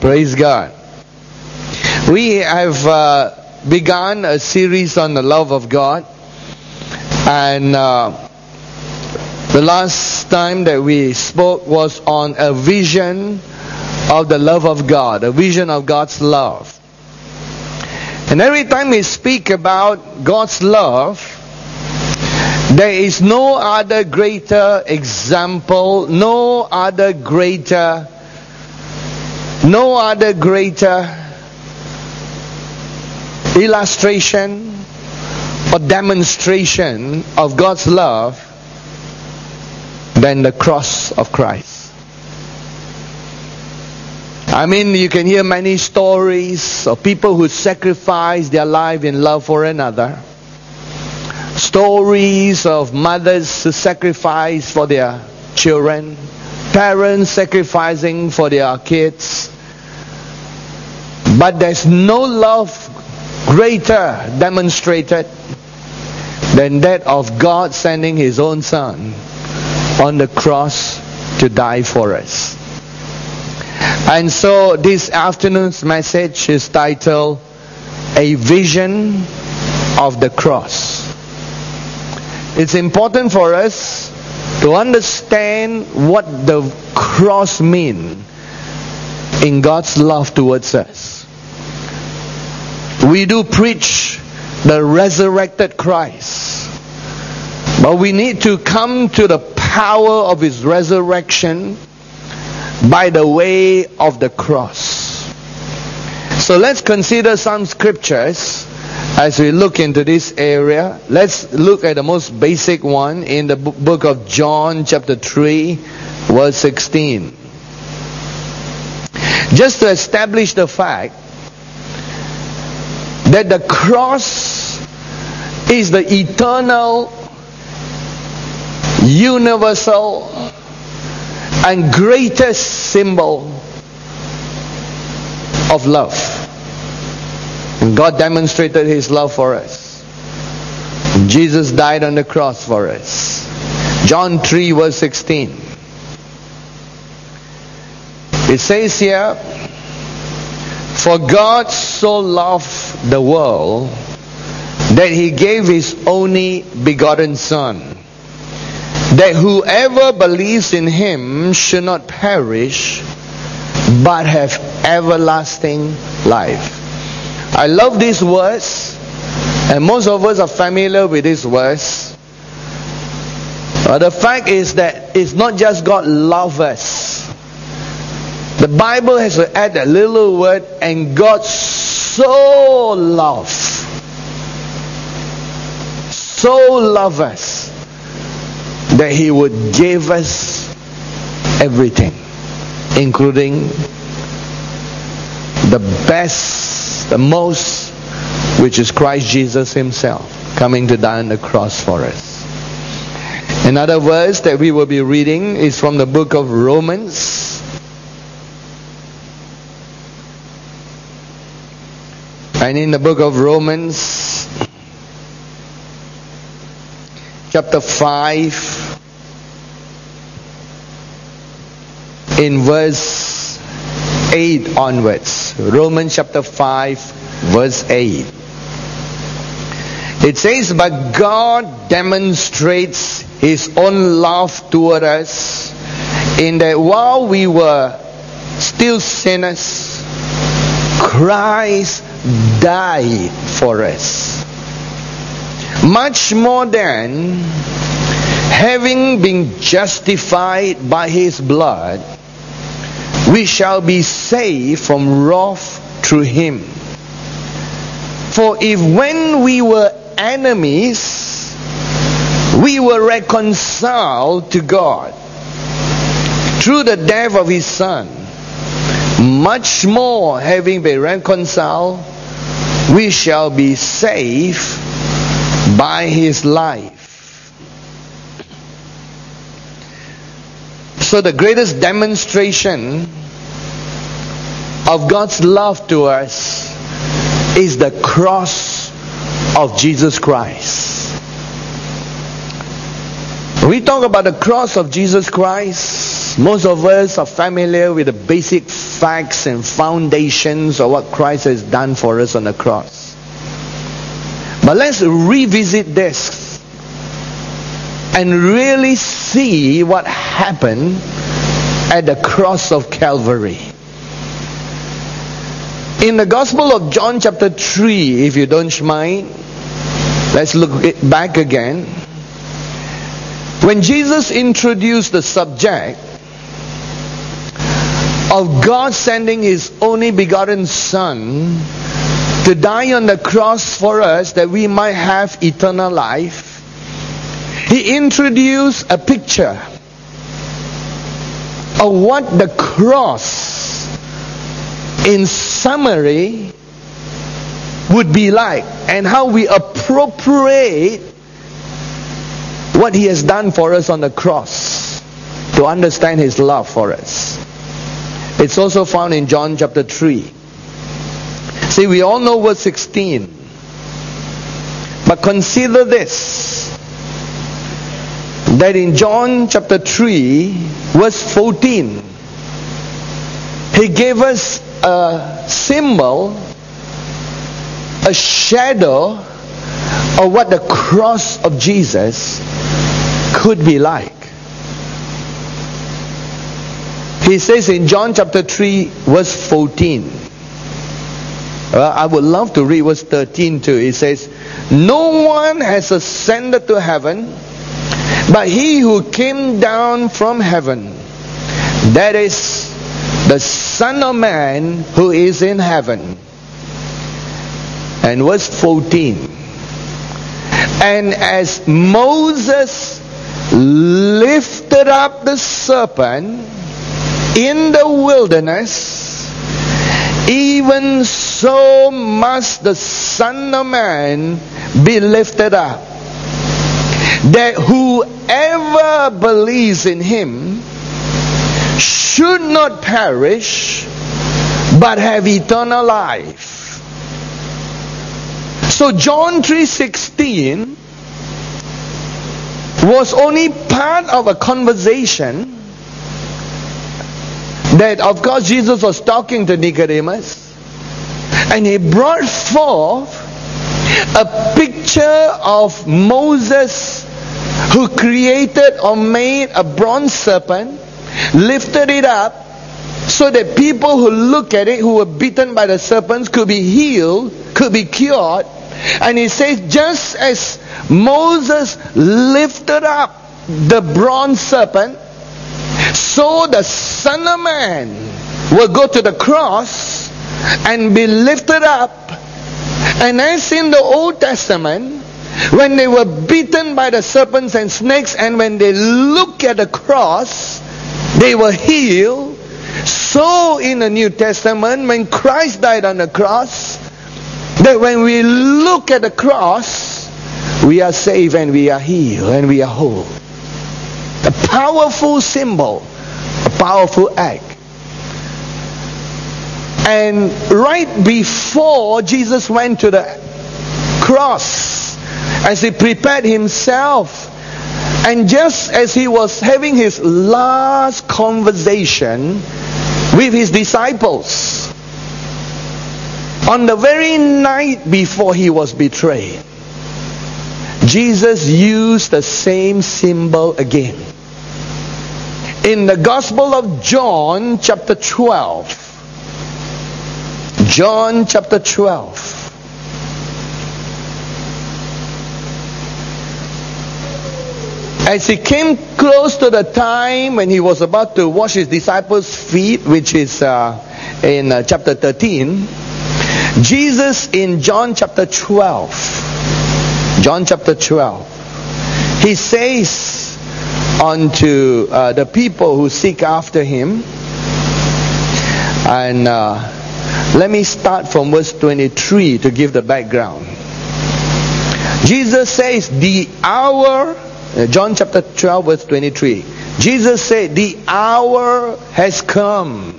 Praise God. We have begun a series on the love of God. And the last time that we spoke was on a vision of the love of God, a vision of God's love. And every time we speak about God's love, there is no other greater example, no other greater illustration or demonstration of God's love than the cross of Christ. I mean, you can hear many stories of people who sacrifice their life in love for another. Stories of mothers who sacrifice for their children. Parents sacrificing for their kids. But there's no love greater demonstrated than that of God sending His own Son on the cross to die for us. And so this afternoon's message is titled A Vision of the Cross. It's important for us to understand what the cross means in God's love towards us. We do preach the resurrected Christ, but we need to come to the power of His resurrection by the way of the cross. So let's consider some scriptures as we look into this area. Let's look at the most basic one in the book of John chapter 3 verse 16. Just to establish the fact that the cross is the eternal, universal, and greatest symbol of love. And God demonstrated His love for us. Jesus died on the cross for us. John 3 verse 16. It says here, "For God so loved the world that He gave His only begotten Son, that whoever believes in Him should not perish, but have everlasting life." I love this verse, and most of us are familiar with this verse. But the fact is that it's not just God loves us. The Bible has to add a little word, and God so loved us that He would give us everything, including the best, the most, which is Christ Jesus Himself coming to die on the cross for us. Another verse that we will be reading is from the book of Romans. And in the book of Romans, chapter 5, in verse 8 onwards. Romans chapter 5, verse 8. It says, "But God demonstrates His own love toward us, in that while we were still sinners, Christ died for us. Much more than, having been justified by His blood, we shall be saved from wrath through Him. For if when we were enemies, we were reconciled to God through the death of His Son, much more, having been reconciled, we shall be saved by His life." So the greatest demonstration of God's love to us is the cross of Jesus Christ. When we talk about the cross of Jesus Christ, Most of us are familiar with the basic facts and foundations of what Christ has done for us on the cross. But let's revisit this and really see what happened at the cross of Calvary. In the Gospel of John chapter 3, if you don't mind, let's look back again. When Jesus introduced the subject of God sending His only begotten Son to die on the cross for us that we might have eternal life, He introduced a picture of what the cross, in summary, would be like, and how we appropriate what He has done for us on the cross to understand His love for us. It's also found in John chapter 3. See, we all know verse 16. But consider this, that in John chapter 3, verse 14, He gave us a symbol, a shadow of what the cross of Jesus could be like. He says in John chapter 3, verse 14. I would love to read verse 13 too. It says, "No one has ascended to heaven, but He who came down from heaven, that is the Son of Man who is in heaven." And verse 14. "And as Moses lifted up the serpent in the wilderness, even so must the Son of Man be lifted up, that whoever believes in Him should not perish, but have eternal life." So John 3:16 was only part of a conversation that, of course, Jesus was talking to Nicodemus, and He brought forth a picture of Moses, who created or made a bronze serpent, lifted it up so that people who look at it, who were bitten by the serpents, could be healed, could be cured. And He says, just as Moses lifted up the bronze serpent, so the Son of Man will go to the cross and be lifted up. And as in the Old Testament, when they were beaten by the serpents and snakes, and when they look at the cross, they were healed, so in the New Testament, when Christ died on the cross, that when we look at the cross, we are saved and we are healed and we are whole. A powerful symbol, a powerful act. And right before Jesus went to the cross, as He prepared Himself, and just as He was having His last conversation with His disciples, on the very night before He was betrayed, Jesus used the same symbol again. In the Gospel of John chapter 12. John chapter 12. As He came close to the time when He was about to wash His disciples' feet, which is in chapter 13, Jesus in John chapter 12, He says unto the people who seek after Him, and let me start from verse 23 to give the background. Jesus says, the hour, John chapter 12 verse 23, Jesus said, the hour has come.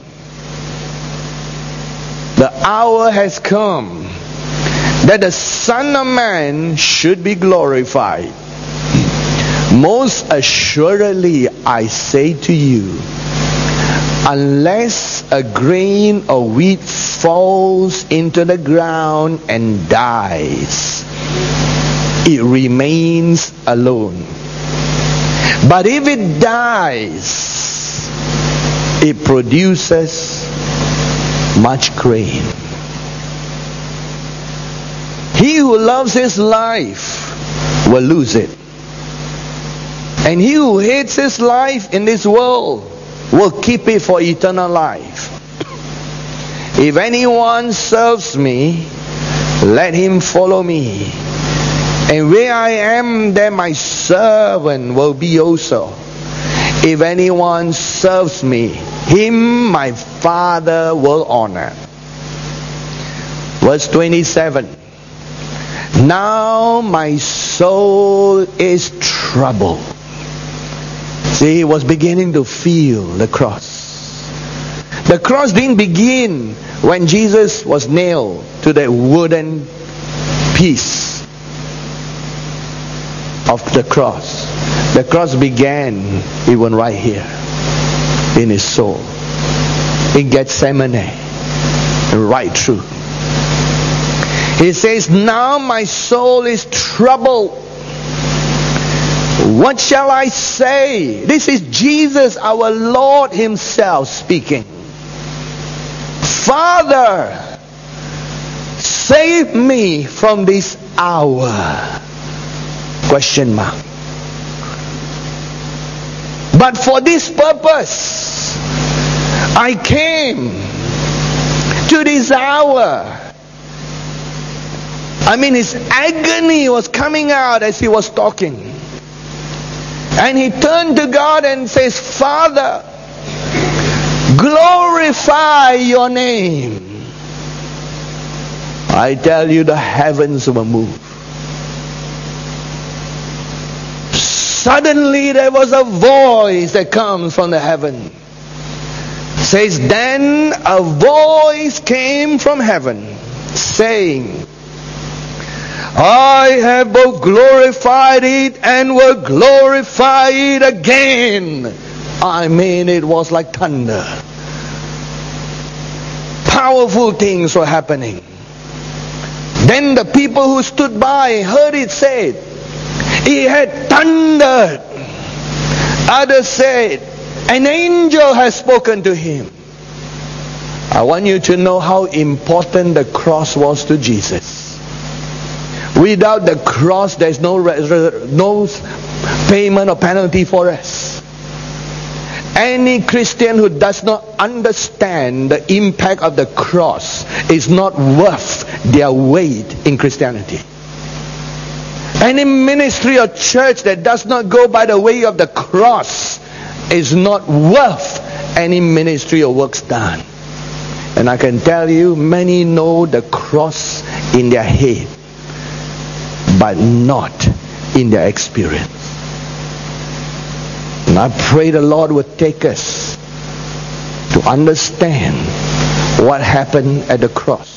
The hour has come that the Son of Man should be glorified. Most assuredly I say to you, unless a grain of wheat falls into the ground and dies, it remains alone. But if it dies, it produces much grain. He who loves his life will lose it. And he who hates his life in this world will keep it for eternal life. If anyone serves me, let him follow me. And where I am, there my servant will be also. If anyone serves me, him my Father will honor. Verse 27. Now my soul is troubled. See, he was beginning to feel the cross. The cross didn't begin when Jesus was nailed to that wooden piece of the cross. The cross began even right here in his soul, in Gethsemane, and right through. He says, now my soul is troubled. What shall I say? This is Jesus, our Lord himself speaking. Father, save me from this hour. Question mark. But for this purpose, I came to this hour. I mean, his agony was coming out as he was talking. And he turned to God and says, Father, glorify your name. I tell you, the heavens were moved. Suddenly there was a voice that comes from the heaven. Says, then a voice came from heaven saying, I have both glorified it and will glorify it again. I mean, it was like thunder. Powerful things were happening. Then the people who stood by heard it said, he had thundered. Others said, an angel has spoken to him. I want you to know how important the cross was to Jesus. Without the cross, there's no payment or penalty for us. Any Christian who does not understand the impact of the cross is not worth their weight in Christianity. Any ministry or church that does not go by the way of the cross is not worth any ministry or works done. And I can tell you, many know the cross in their head, but not in their experience. And I pray the Lord would take us to understand what happened at the cross.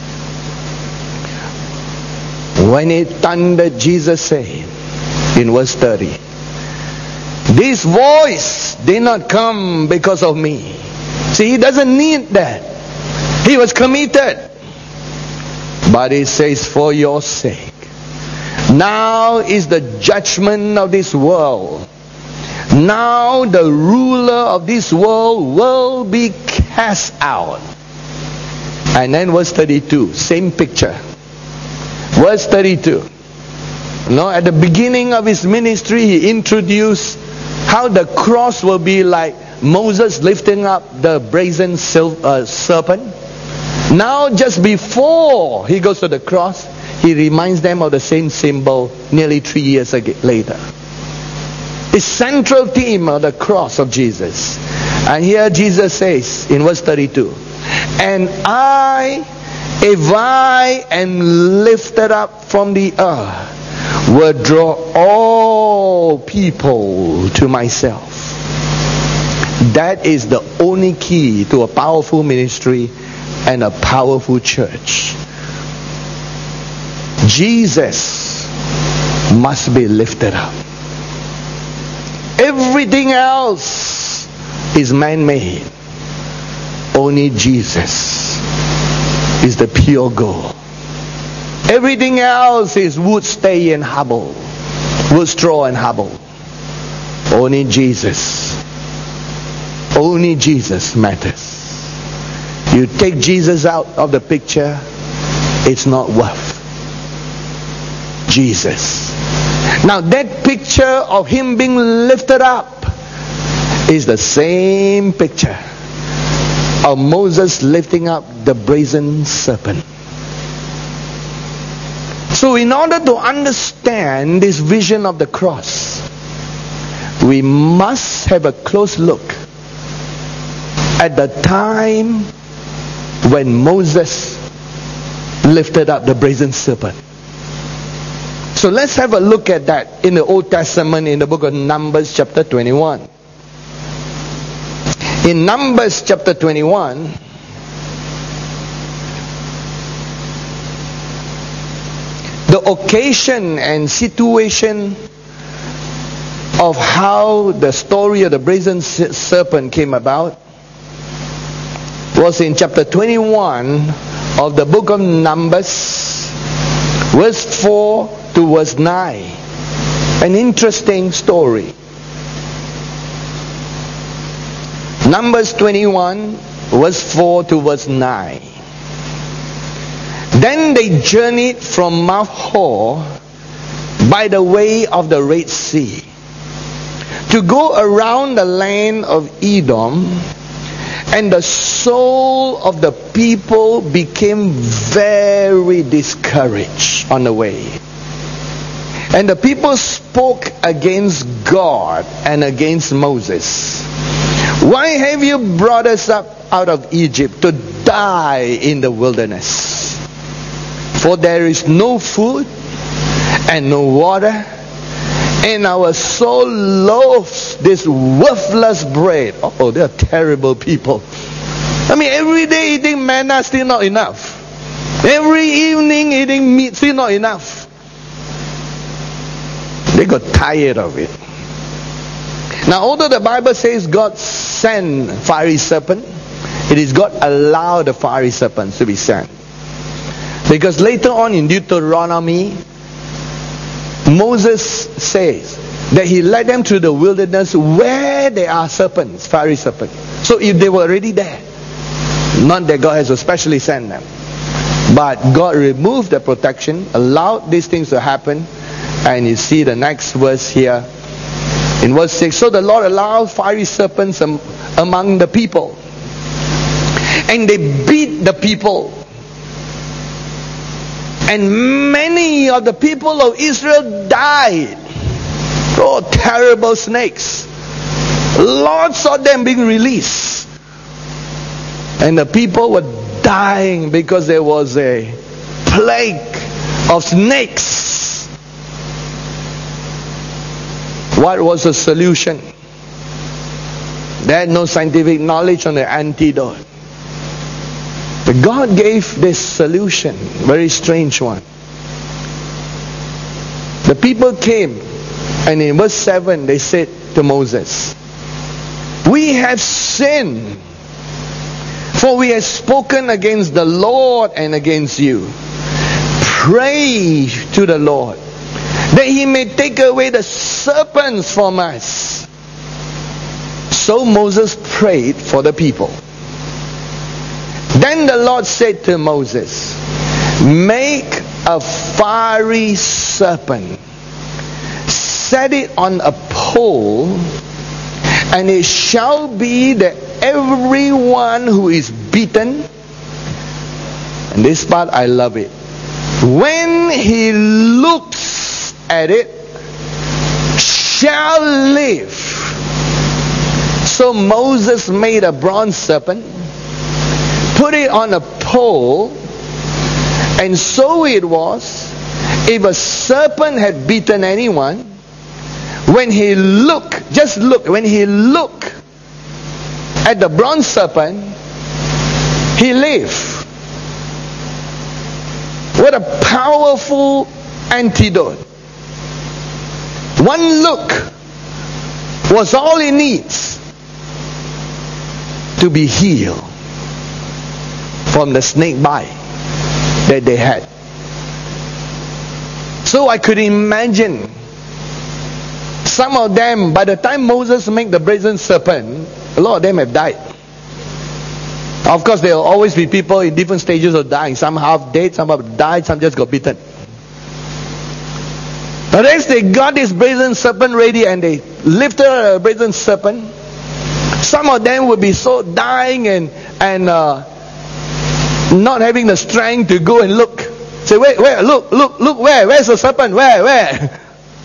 When it thundered, Jesus said in verse 30, this voice did not come because of me. See, he doesn't need that. He was committed. But he says, for your sake. Now is the judgment of this world. Now the ruler of this world will be cast out. And then verse 32, same picture. Verse 32. At the beginning of his ministry, he introduced how the cross will be like Moses lifting up the brazen serpent. Now, just before he goes to the cross, he reminds them of the same symbol nearly 3 years later. The central theme of the cross of Jesus. And here Jesus says in verse 32, and if I am lifted up from the earth, will draw all people to myself. That is the only key to a powerful ministry and a powerful church. Jesus must be lifted up. Everything else is man-made. Only Jesus is the pure gold. Everything else is wood, stay and hubble. Wood, straw and hubble. Only Jesus. Only Jesus matters. You take Jesus out of the picture, it's not worth Jesus. Now that picture of him being lifted up is the same picture of Moses lifting up the brazen serpent. So in order to understand this vision of the cross, we must have a close look at the time when Moses lifted up the brazen serpent. So let's have a look at that in the Old Testament, in the book of Numbers chapter 21. In Numbers chapter 21, the occasion and situation of how the story of the brazen serpent came about was in chapter 21 of the book of Numbers, verse 4 to verse 9. An interesting story. Numbers 21, verse 4 to verse 9. Then they journeyed from Mount Hor by the way of the Red Sea to go around the land of Edom, and the soul of the people became very discouraged on the way. And the people spoke against God and against Moses. Why have you brought us up out of Egypt to die in the wilderness? For there is no food and no water, and our soul loathes this worthless bread. Oh, they are terrible people. I mean, every day eating manna, still not enough. Every evening eating meat, still not enough. They got tired of it. Now, although the Bible says God sent fiery serpent, it is God allowed the fiery serpents to be sent. Because later on in Deuteronomy, Moses says that he led them through the wilderness where there are serpents, fiery serpents. So if they were already there, not that God has especially sent them, but God removed the protection, allowed these things to happen. And you see the next verse here in verse 6. So the Lord allowed fiery serpents among the people, and they beat the people. And many of the people of Israel died. Oh, terrible snakes. Lots of them being released. And the people were dying because there was a plague of snakes. What was the solution? They had no scientific knowledge on the antidote. But God gave this solution, very strange one. The people came, and in verse 7 they said to Moses, "We have sinned, for we have spoken against the Lord and against you. Pray to the Lord that he may take away the serpents from us." So Moses prayed for the people. Then the Lord said to Moses, "Make a fiery serpent, set it on a pole, and it shall be that everyone who is beaten," and this part I love it, "when he looks at it, shall live." So Moses made a bronze serpent, put it on a pole, and so it was, if a serpent had beaten anyone, when he looked at the bronze serpent, he lived. What a powerful antidote. One look was all he needs to be healed from the snake bite that they had. So I could imagine some of them, by the time Moses made the brazen serpent, a lot of them have died. Of course, there will always be people in different stages of dying. Some half dead, some have died, some just got bitten. But as they got this brazen serpent ready and they lifted a brazen serpent, some of them would be so dying and not having the strength to go and look. Say, wait, look, where's the serpent? Where?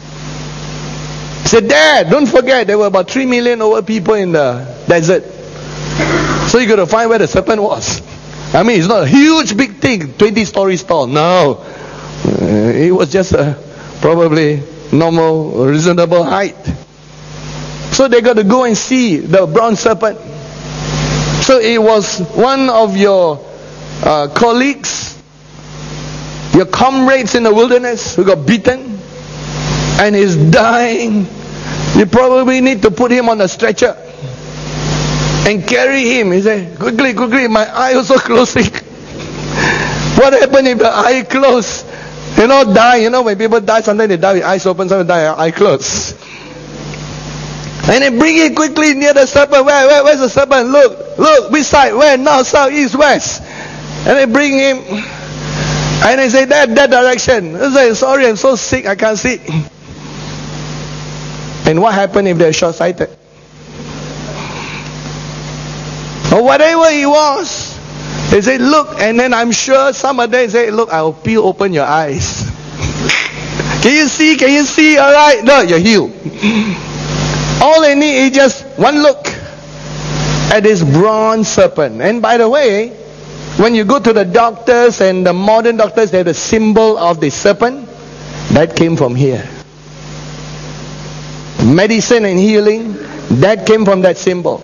Say, Dad, don't forget, there were about 3 million over people in the desert. So you got to find where the serpent was. I mean, it's not a huge big thing, 20 stories tall. No. It was just a probably normal, reasonable height. So they got to go and see the bronze serpent. So it was one of your colleagues, your comrades in the wilderness who got beaten and is dying. You probably need to put him on a stretcher and carry him. He said, quickly, my eye also closing. What happened if the eye closed? Die. When people die, sometimes they die with eyes open, sometimes they die with eye closed. And they bring it quickly near the serpent. Where's the serpent? Look, which side? Where? North, south, east, west. And they bring him. And they say, that direction. They say, sorry, I'm so sick, I can't see. And what happened if they're short-sighted? Or whatever he was. They say, look, and then I'm sure some of them say, look, I'll peel open your eyes. Can you see? All right. No, you're healed. All they need is just one look at this bronze serpent. And by the way, when you go to the doctors and the modern doctors, they have the symbol of the serpent. That came from here. Medicine and healing, that came from that symbol.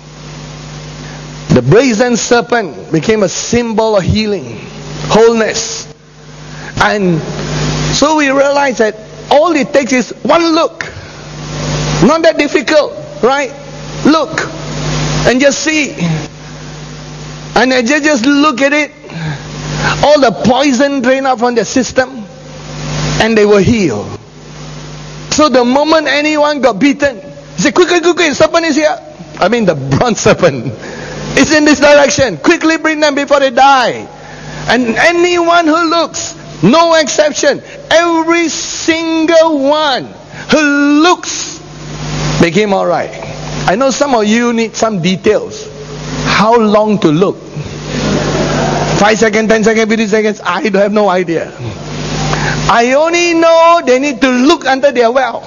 The brazen serpent became a symbol of healing, wholeness. And so we realize that all it takes is one look. Not that difficult, right? Look and just see. And they just look at it. All the poison drained out from their system and they were healed. So the moment anyone got beaten, they say, quickly, the serpent is here. I mean the bronze serpent. It's in this direction. Quickly bring them before they die. And anyone who looks, no exception, every single one who looks became alright. I know some of you need some details. How long to look? 5 seconds, 10 seconds, 15 seconds? I have no idea. I only know they need to look until they are well.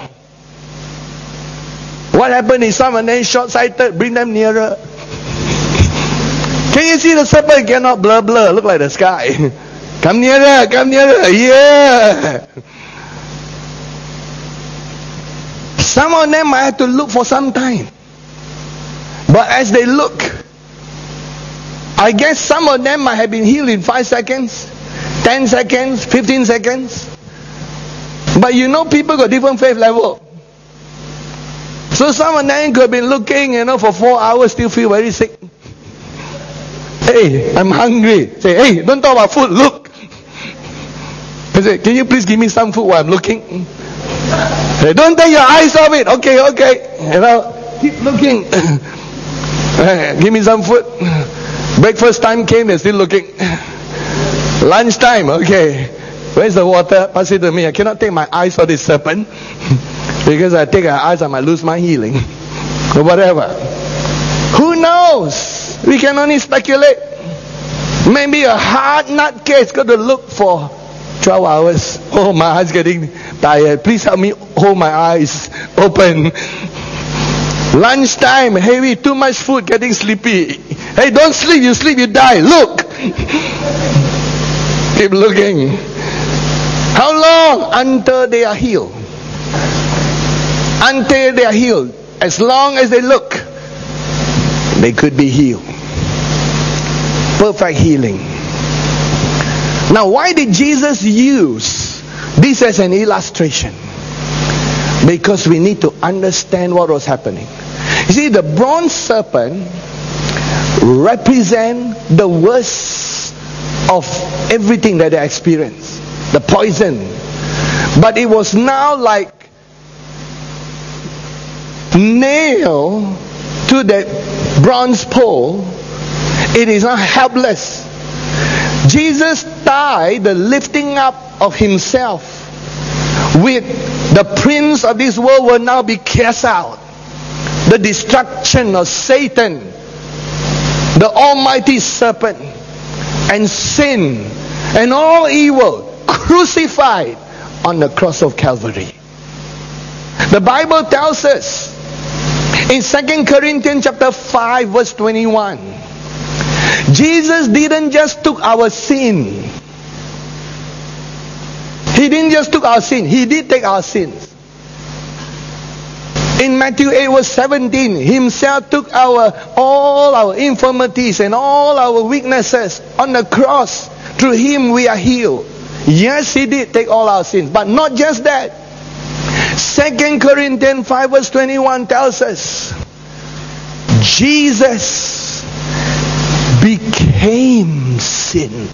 What happened is someone then short-sighted, bring them nearer. Can you see the serpent? Cannot, blur, look like the sky. Come nearer, yeah. Some of them might have to look for some time. But as they look, I guess some of them might have been healed in 5 seconds, 10 seconds, 15 seconds. But people got different faith level. So some of them could have been looking, for 4 hours, still feel very sick. Hey, I'm hungry. Say, hey, don't talk about food, look. I say, can you please give me some food while I'm looking? Hey, don't take your eyes off it. Okay. Keep looking. Give me some food. Breakfast time came, they're still looking. Lunchtime, okay. Where's the water? Pass it to me. I cannot take my eyes off this serpent. Because I take my eyes, I might lose my healing. Or whatever. Who knows? We can only speculate. Maybe a hard nut case got to look for 12 hours. Oh, my eyes getting tired. Please help me hold my eyes open. Lunchtime, heavy, too much food, getting sleepy. Hey, don't sleep, you die. Look. Keep looking. How long? Until they are healed. Until they are healed. As long as they look, they could be healed. Perfect healing. Now, why did Jesus use this as an illustration? Because we need to understand what was happening. You see, the bronze serpent represent the worst of everything that they experienced. The poison. But it was now like nailed to the bronze pole. It is not helpless. Jesus died, the lifting up of himself with the prince of this world will now be cast out. The destruction of Satan, the almighty serpent, and sin and all evil crucified on the cross of Calvary. The Bible tells us in 2 Corinthians chapter 5 verse 21, Jesus didn't just took our sin. He didn't just took our sin. He did take our sins. In Matthew 8 verse 17, himself took all our infirmities and all our weaknesses on the cross. Through him we are healed. Yes, he did take all our sins. But not just that. 2 Corinthians 5 verse 21 tells us, Jesus became sin.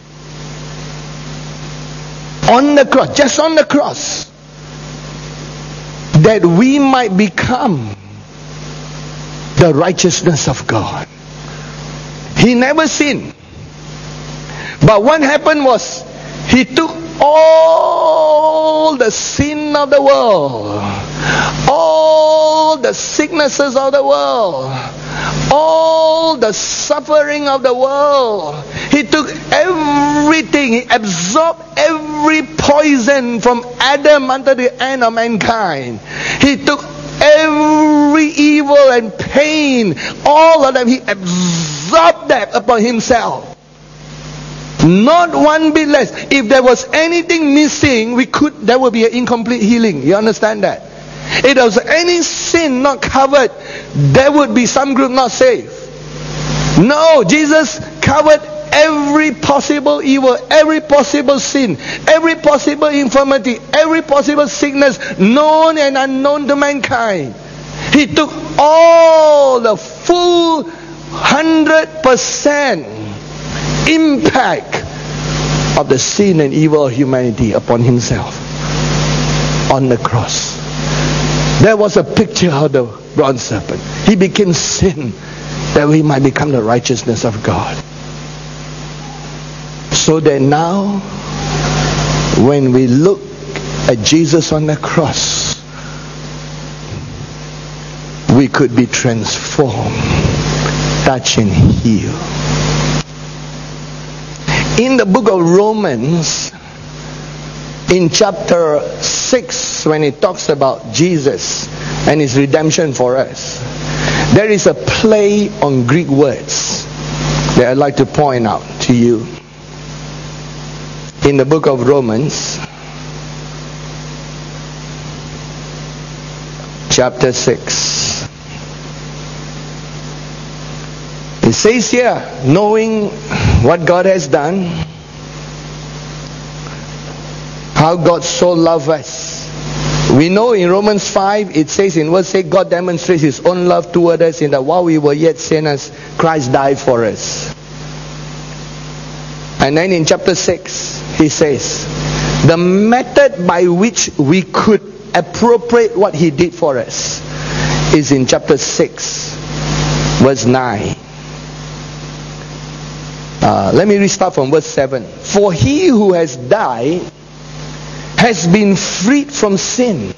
On the cross, just on the cross, that we might become the righteousness of God. He never sinned. But what happened was, he took all the sin of the world, all the sicknesses of the world, all the suffering of the world. He took everything. He absorbed every poison from Adam unto the end of mankind. He took every evil and pain, all of them. He absorbed that upon himself. Not one bit less. If there was anything missing, there would be an incomplete healing. You understand that? If there was any sin not covered, there would be some group not saved. No, Jesus covered every possible evil, every possible sin, every possible infirmity, every possible sickness known and unknown to mankind. He took all the full 100% impact of the sin and evil of humanity upon himself on the cross. There was a picture of the bronze serpent. He became sin that we might become the righteousness of God. So that now, when we look at Jesus on the cross, we could be transformed, touched and healed. In the book of Romans, in chapter 6, when it talks about Jesus and his redemption for us, there is a play on Greek words that I'd like to point out to you. In the book of Romans, chapter 6, it says here, knowing what God has done, how God so loved us. We know in Romans 5, it says in verse 8, God demonstrates his own love toward us in that while we were yet sinners, Christ died for us. And then in chapter 6, he says, the method by which we could appropriate what he did for us is in chapter 6, verse 9. Let me restart from verse 7. For he who has died has been freed from sin.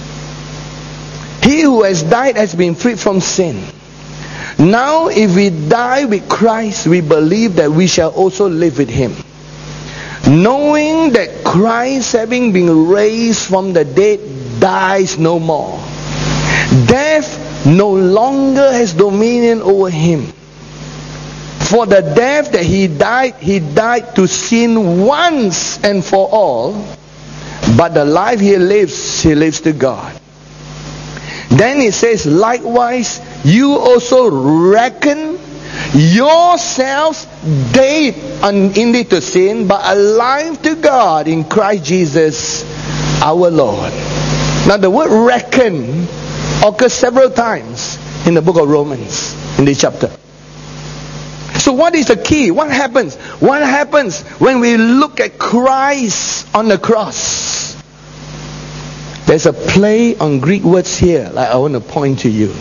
He who has died has been freed from sin. Now if we die with Christ, we believe that we shall also live with him. Knowing that Christ, having been raised from the dead, dies no more. Death no longer has dominion over him. For the death that he died to sin once and for all. But the life he lives to God. Then it says, likewise, you also reckon yourselves dead indeed to sin, but alive to God in Christ Jesus our Lord. Now the word reckon occurs several times in the book of Romans, in this chapter. So what is the key? What happens? What happens when we look at Christ on the cross? There's a play on Greek words here, like I want to point to you.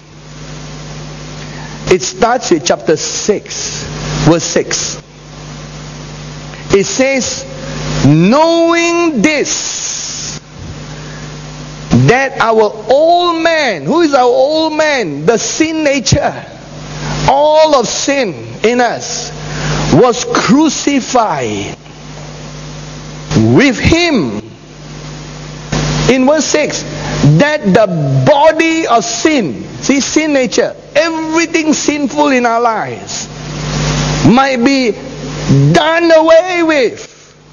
It starts with chapter 6, verse 6. It says, knowing this, that our old man, who is our old man? The sin nature, all of sin in us, was crucified with him. In verse 6, that the body of sin, see, sin nature, everything sinful in our lives, might be done away with,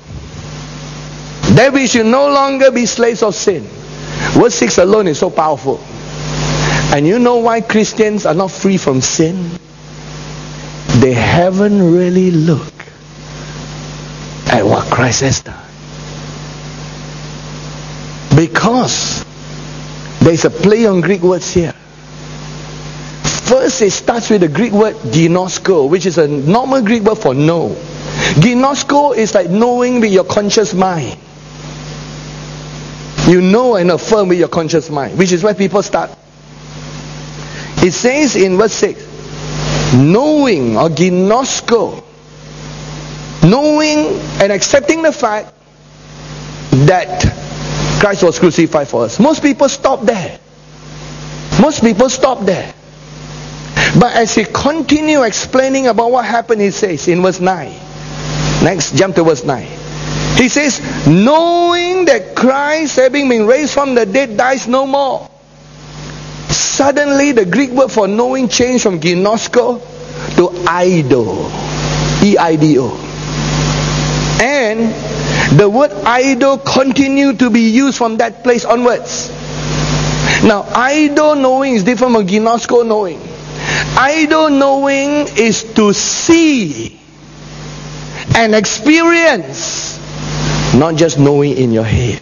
that we should no longer be slaves of sin. Verse 6 alone is so powerful. And you know why Christians are not free from sin? They haven't really looked at what Christ has done. Because there's a play on Greek words here. First, it starts with the Greek word ginosko, which is a normal Greek word for know. Ginosko is like knowing with your conscious mind. You know and affirm with your conscious mind, which is where people start. It says in verse 6, knowing, or ginosko, knowing and accepting the fact that Christ was crucified for us. Most people stop there. Most people stop there. But as he continues explaining about what happened, he says in verse 9. Next, jump to verse 9. He says, knowing that Christ, having been raised from the dead, dies no more. Suddenly, the Greek word for knowing changed from ginosko to eido. E-I-D-O. And the word eido continued to be used from that place onwards. Now, eido knowing is different from ginosko knowing. Eido knowing is to see and experience, not just knowing in your head.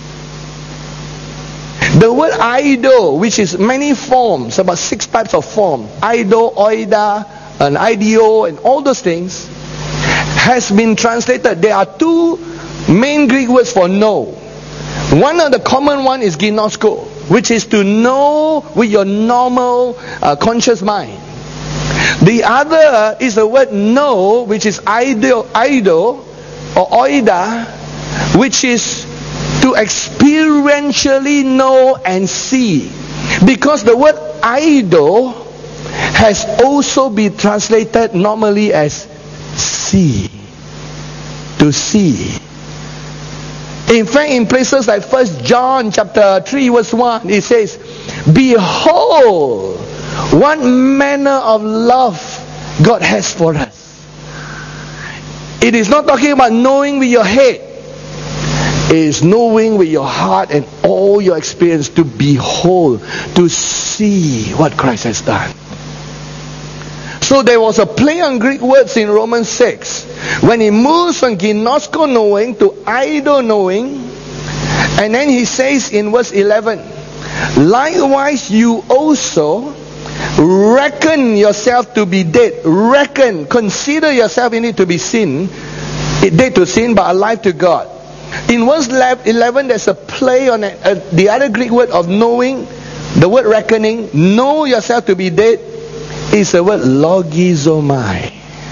The word eido, which is many forms, about 6 types of form, eido, oida, and ido, and all those things, has been translated. There are 2 main Greek words for know. One of the common one is ginosko, which is to know with your normal conscious mind. The other is the word know, which is eido or oida, which is to experientially know and see. Because the word eido has also been translated normally as see. To see. In fact, in places like 1 John chapter 3 verse 1, it says, behold, what manner of love God has for us. It is not talking about knowing with your head. It is knowing with your heart and all your experience, to behold, to see what Christ has done. So there was a play on Greek words in Romans 6. When he moves from ginosko knowing to eido knowing, and then he says in verse 11, likewise you also reckon yourself to be dead. Reckon, consider yourself in it to be sin, dead to sin but alive to God. In verse 11 there's a play on the other Greek word of knowing, the word reckoning. Know yourself to be dead is the word logizomai.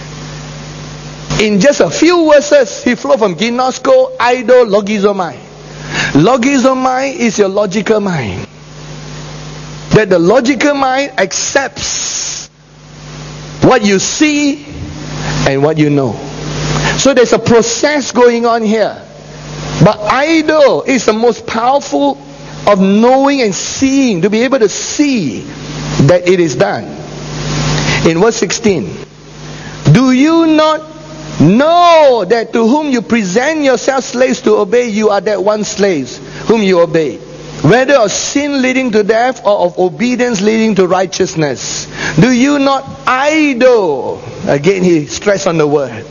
In just a few verses, he flowed from ginosko, eido, logizomai. Logizomai is your logical mind. That the logical mind accepts what you see and what you know. So there's a process going on here. But eido is the most powerful of knowing and seeing, to be able to see that it is done. In verse 16, do you not know that to whom you present yourselves slaves to obey, you are that one slave whom you obey, whether of sin leading to death or of obedience leading to righteousness? Do you not eido? Again, he stressed on the word.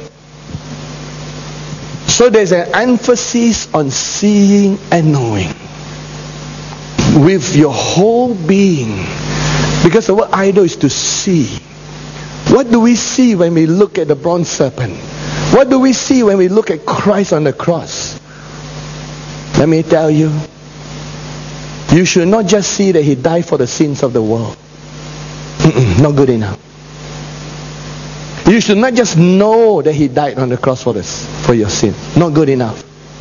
So there's an emphasis on seeing and knowing. with your whole being. Because the word idol is to see. What do we see when we look at the bronze serpent? What do we see when we look at Christ on the cross? Let me tell you, you should not just see that He died for the sins of the world. Not good enough. You should not just know that He died on the cross for your sin. Not good enough.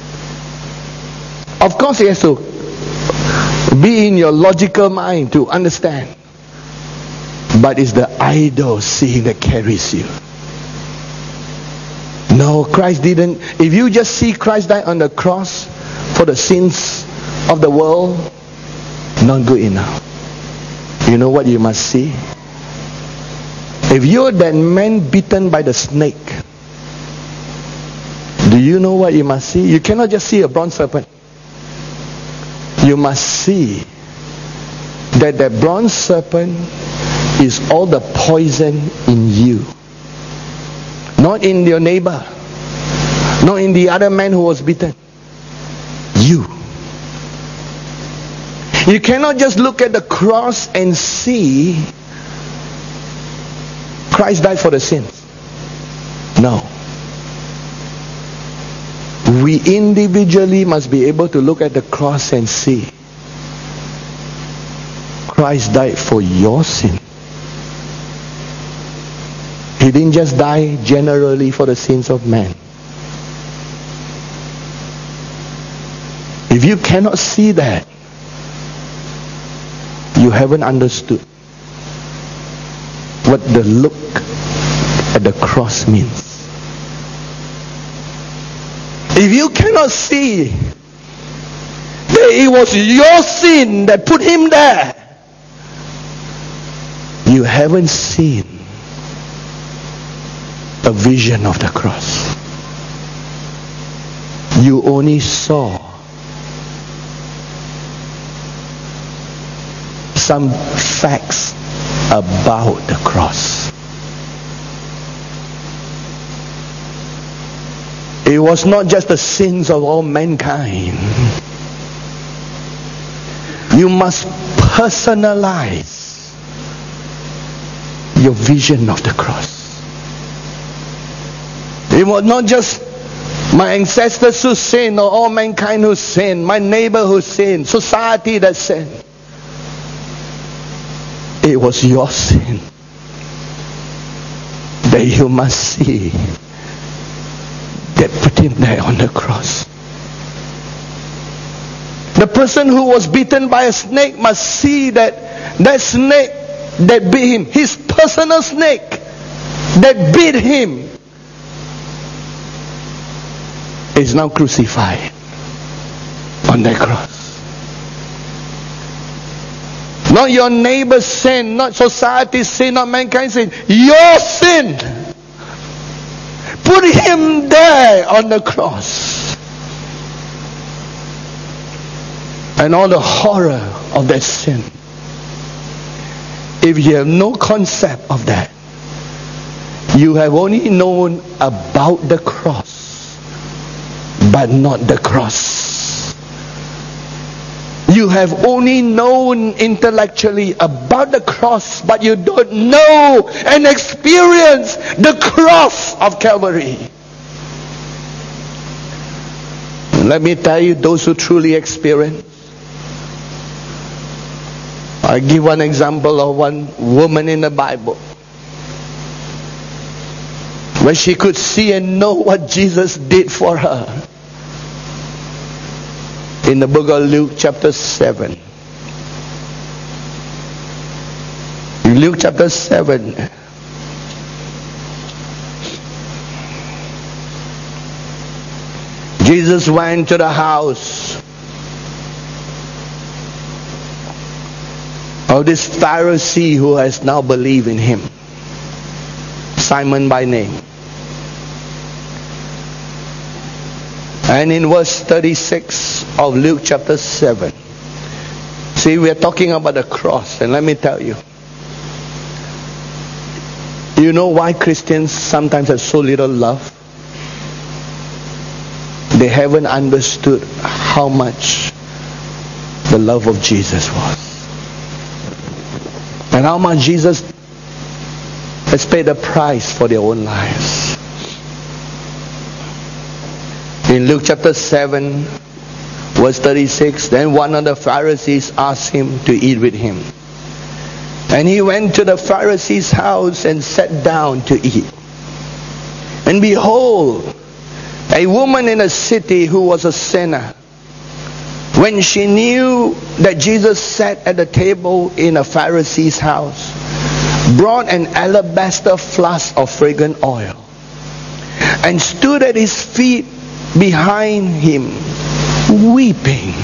Of course, it has to be in your logical mind to understand. But it's the idol seeing that carries you. No, Christ didn't. If you just see Christ die on the cross for the sins of the world, not good enough. You know what you must see? If you're that man bitten by the snake, do you know what you must see? You cannot just see a bronze serpent. You must see that the bronze serpent is all the poison in you. Not in your neighbor. Not in the other man who was bitten. You. You cannot just look at the cross and see Christ died for the sins. No. We individually must be able to look at the cross and see Christ died for your sin. He didn't just die generally for the sins of man. If you cannot see that, you haven't understood what the look at the cross means. If you cannot see that it was your sin that put Him there, you haven't seen a vision of the cross. You only saw some facts about the cross. It was not just the sins of all mankind. You must personalize your vision of the cross. It was not just my ancestors who sinned, or all mankind who sinned, my neighbor who sinned, society that sinned. It was your sin that you must see that put Him there on the cross. The person who was bitten by a snake must see that that snake that bit him, his personal snake that bit him, is now crucified on that cross. Not your neighbor's sin, not society's sin, not mankind's sin. Your sin. Put Him there on the cross. And all the horror of that sin. If you have no concept of that, you have only known about the cross, but not the cross. You have only known intellectually about the cross, but you don't know and experience the cross of Calvary. Let me tell you, those who truly experience. I give one example of one woman in the Bible, where she could see and know what Jesus did for her. In the book of Luke chapter 7. Luke chapter 7. Jesus went to the house of this Pharisee who has now believed in Him. Simon by name. And in verse 36 of Luke chapter 7. See, we are talking about the cross. And let me tell you. You know why Christians sometimes have so little love? They haven't understood how much the love of Jesus was. And how much Jesus has paid a price for their own lives. In Luke chapter 7, verse 36, then one of the Pharisees asked him to eat with him. And he went to the Pharisee's house and sat down to eat. And behold, a woman in a city who was a sinner, when she knew that Jesus sat at the table in a Pharisee's house, brought an alabaster flask of fragrant oil, and stood at his feet behind him, weeping.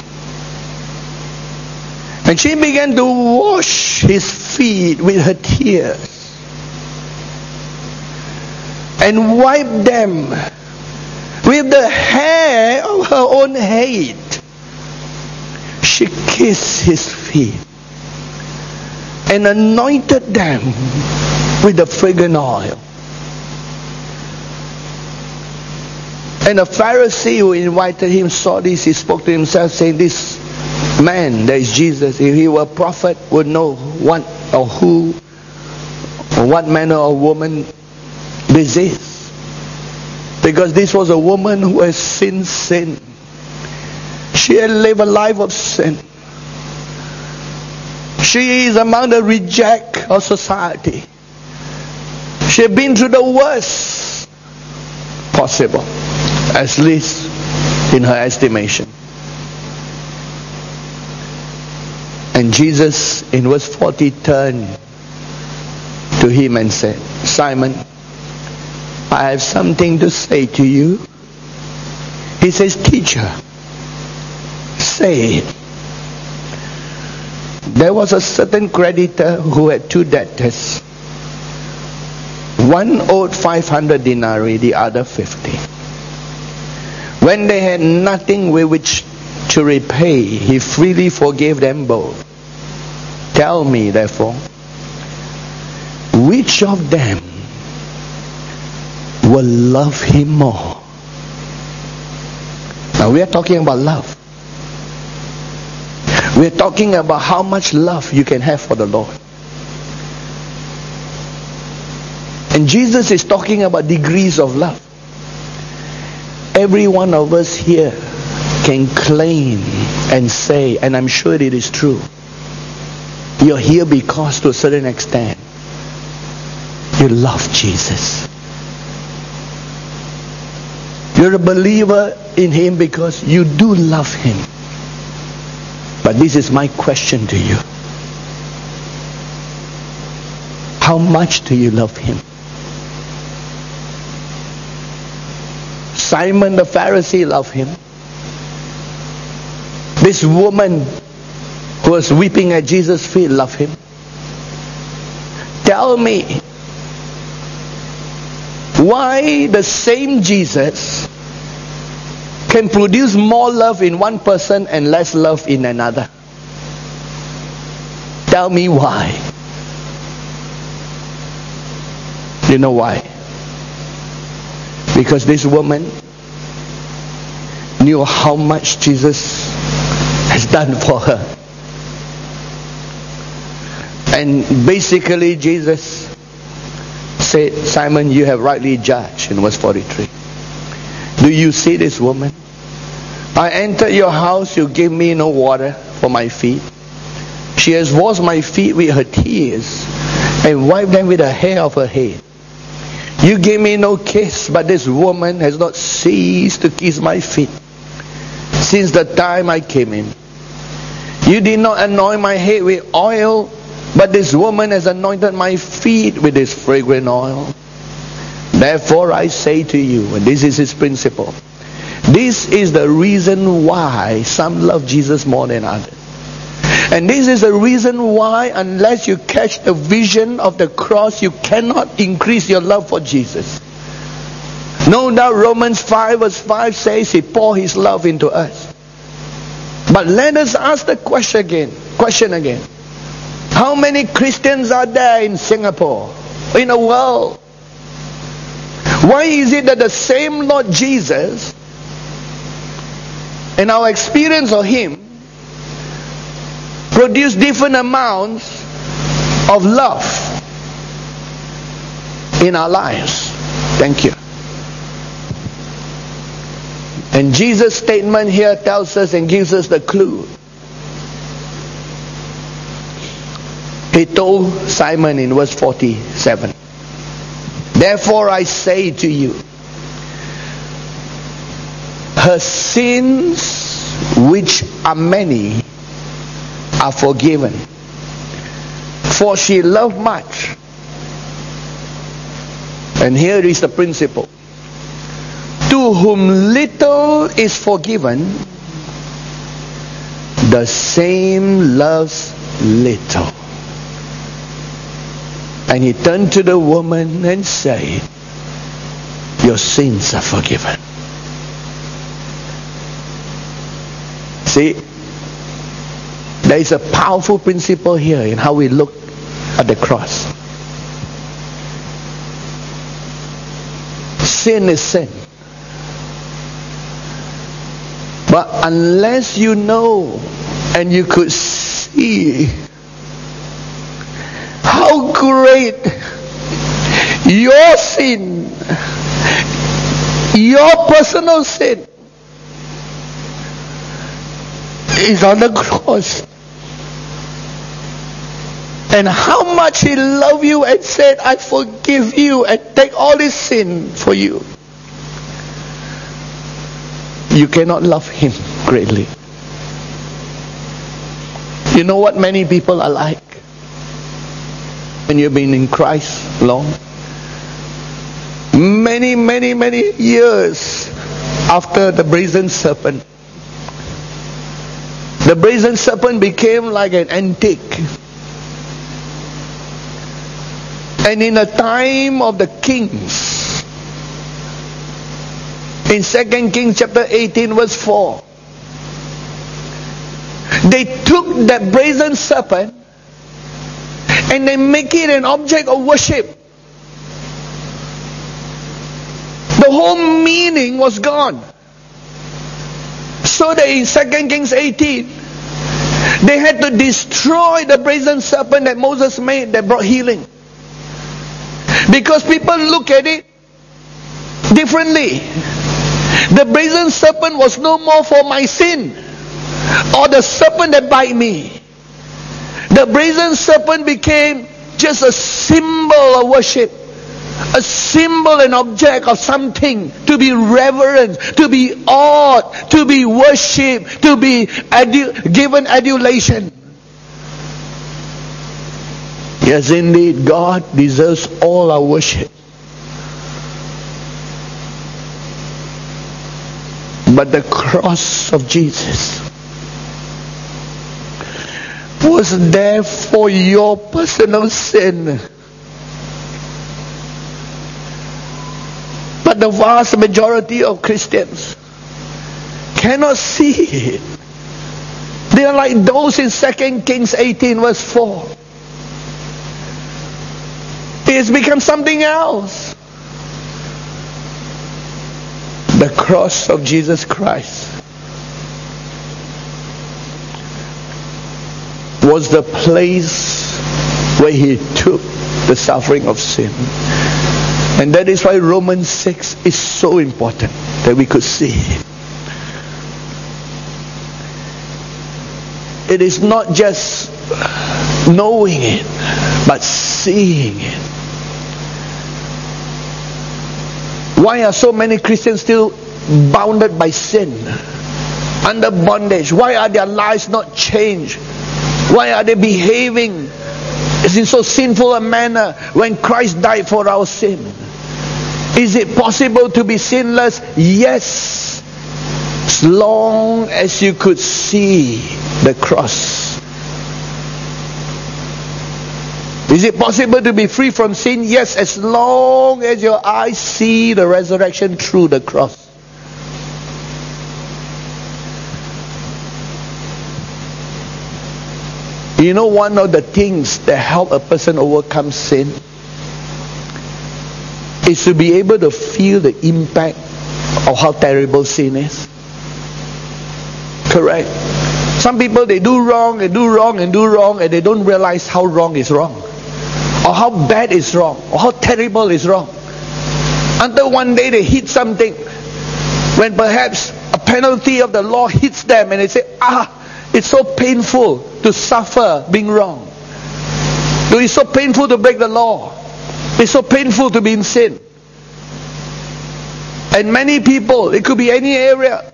And she began to wash his feet with her tears, and wiped them with the hair of her own head. She kissed his feet and anointed them with the fragrant oil. And the Pharisee who invited him saw this. He spoke to himself, saying, this man, that is Jesus, if he were a prophet, would know what or who or what manner of woman this is. Because this was a woman who has sin. She had lived a life of sin. She is among the reject of society. She had been through the worst possible, at least in her estimation. And Jesus, in verse 40, turned to him and said, Simon, I have something to say to you. He says, Teacher, say it. There was a certain creditor who had two debtors. One owed 500 denarii, the other 50. When they had nothing with which to repay, he freely forgave them both. Tell me, therefore, which of them will love him more? Now we are talking about love. We're talking about how much love you can have for the Lord. And Jesus is talking about degrees of love. Every one of us here can claim and say, and I'm sure it is true, you're here because to a certain extent you love Jesus. You're a believer in him because you do love him. But this is my question to you. How much do you love him? Simon the Pharisee loved him. This woman who was weeping at Jesus' feet loved him. Tell me, why the same Jesus can produce more love in one person and less love in another? Tell me why. You know why? Because this woman knew how much Jesus has done for her. And basically Jesus said, Simon, you have rightly judged, in verse 43. Do you see this woman? I entered your house, you gave me no water for my feet. She has washed my feet with her tears and wiped them with the hair of her head. You gave me no kiss, but this woman has not ceased to kiss my feet since the time I came in. You did not anoint my head with oil, but this woman has anointed my feet with this fragrant oil. Therefore I say to you, and this is his principle, this is the reason why some love Jesus more than others. And this is the reason why, unless you catch the vision of the cross, you cannot increase your love for Jesus. No doubt Romans 5 verse 5 says he poured his love into us. But let us ask the question again. How many Christians are there in Singapore, in the world? Why is it that the same Lord Jesus, in our experience of him, produce different amounts of love in our lives. Thank you. And Jesus' statement here tells us and gives us the clue. He told Simon in verse 47, therefore I say to you, her sins, which are many, are forgiven, for she loved much. And here is the principle. To whom little is forgiven, the same loves little. And he turned to the woman and said, your sins are forgiven. See, there is a powerful principle here in how we look at the cross. Sin is sin. But unless you know and you could see how great your sin, your personal sin, is on the cross, and how much He loved you and said, I forgive you and take all this sin for you, you cannot love Him greatly. You know what many people are like when you've been in Christ long? Many years after the brazen serpent, the brazen serpent became like an antique. And in the time of the kings, in 2 Kings chapter 18 verse 4, they took that brazen serpent and they make it an object of worship. The whole meaning was gone. So that in 2 Kings 18, they had to destroy the brazen serpent that Moses made that brought healing. Because people look at it differently. The brazen serpent was no more for my sin, or the serpent that bite me. The brazen serpent became just a symbol of worship, a symbol and object of something to be reverenced, to be awed, to be worshipped, to be given adulation. Yes, indeed, God deserves all our worship. But the cross of Jesus was there for your personal sin. But the vast majority of Christians cannot see it. They are like those in 2 Kings 18 verse 4. It has become something else. The cross of Jesus Christ was the place where He took the suffering of sin. And that is why Romans 6 is so important, that we could see it. It is not just knowing it, but seeing it. Why are so many Christians still bounded by sin, under bondage? Why are their lives not changed? Why are they behaving in so sinful a manner when Christ died for our sin? Is it possible to be sinless? Yes, as long as you could see the cross. Is it possible to be free from sin? Yes, as long as your eyes see the resurrection through the cross. You know, one of the things that help a person overcome sin is to be able to feel the impact of how terrible sin is. Correct? Some people, they do wrong and do wrong and do wrong, and they don't realize how wrong is wrong, or how bad is wrong, or how terrible is wrong, until one day they hit something, when perhaps a penalty of the law hits them, and they say, it's so painful to suffer being wrong. It's so painful to break the law. It's so painful to be in sin. And many people, it could be any area,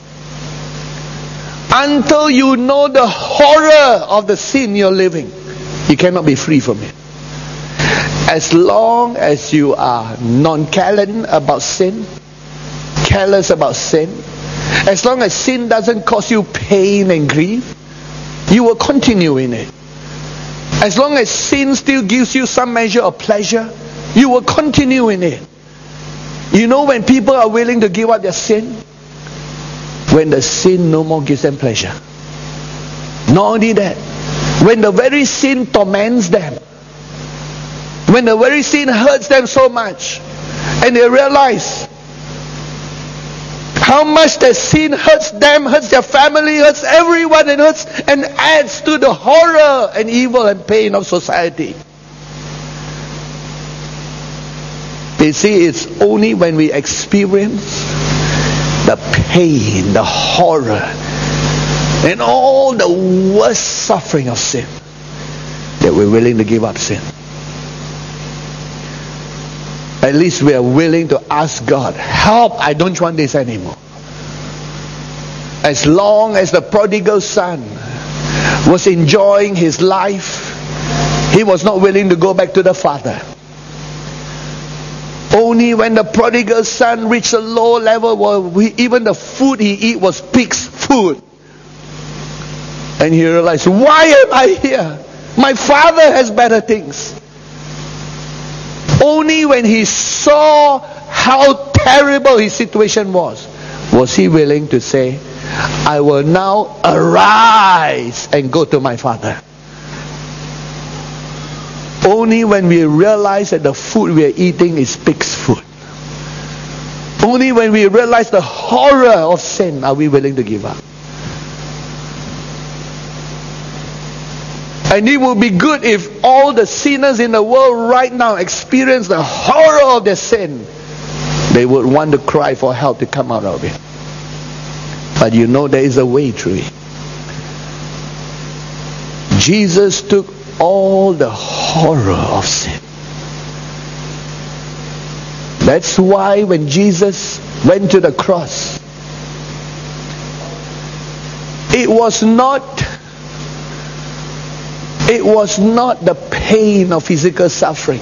until you know the horror of the sin you're living, you cannot be free from it. As long as you are nonchalant about sin, careless about sin, as long as sin doesn't cause you pain and grief, you will continue in it. As long as sin still gives you some measure of pleasure, you will continue in it. You know when people are willing to give up their sin? When the sin no more gives them pleasure. Not only that, when the very sin torments them, when the very sin hurts them so much, and they realize how much the sin hurts them, hurts their family, hurts everyone, and adds to the horror and evil and pain of society. You see, it's only when we experience the pain, the horror, and all the worst suffering of sin that we're willing to give up sin. At least we are willing to ask God, help, I don't want this anymore. As long as the prodigal son was enjoying his life, he was not willing to go back to the father. Only when the prodigal son reached a low level where even the food he eat was pig's food, and he realized, why am I here? My father has better things. Only when he saw how terrible his situation was he willing to say, I will now arise and go to my father. Only when we realize that the food we are eating is pig's food, only when we realize the horror of sin, are we willing to give up. And it would be good if all the sinners in the world right now experience the horror of their sin. They would want to cry for help to come out of it. But you know there is a way through it. Jesus took all the horror of sin. That's why when Jesus went to the cross, it was not the pain of physical suffering.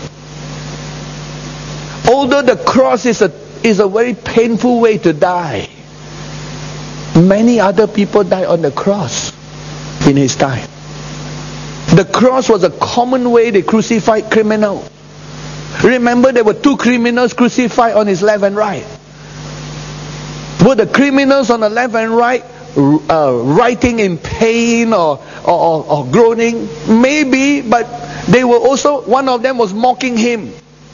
Although the cross is a very painful way to die, many other people died on the cross in his time. The cross was a common way they crucified criminals. Remember, there were two criminals crucified on his left and right. Were the criminals on the left and right writing in pain or groaning? Maybe, but they were also, one of them was mocking him.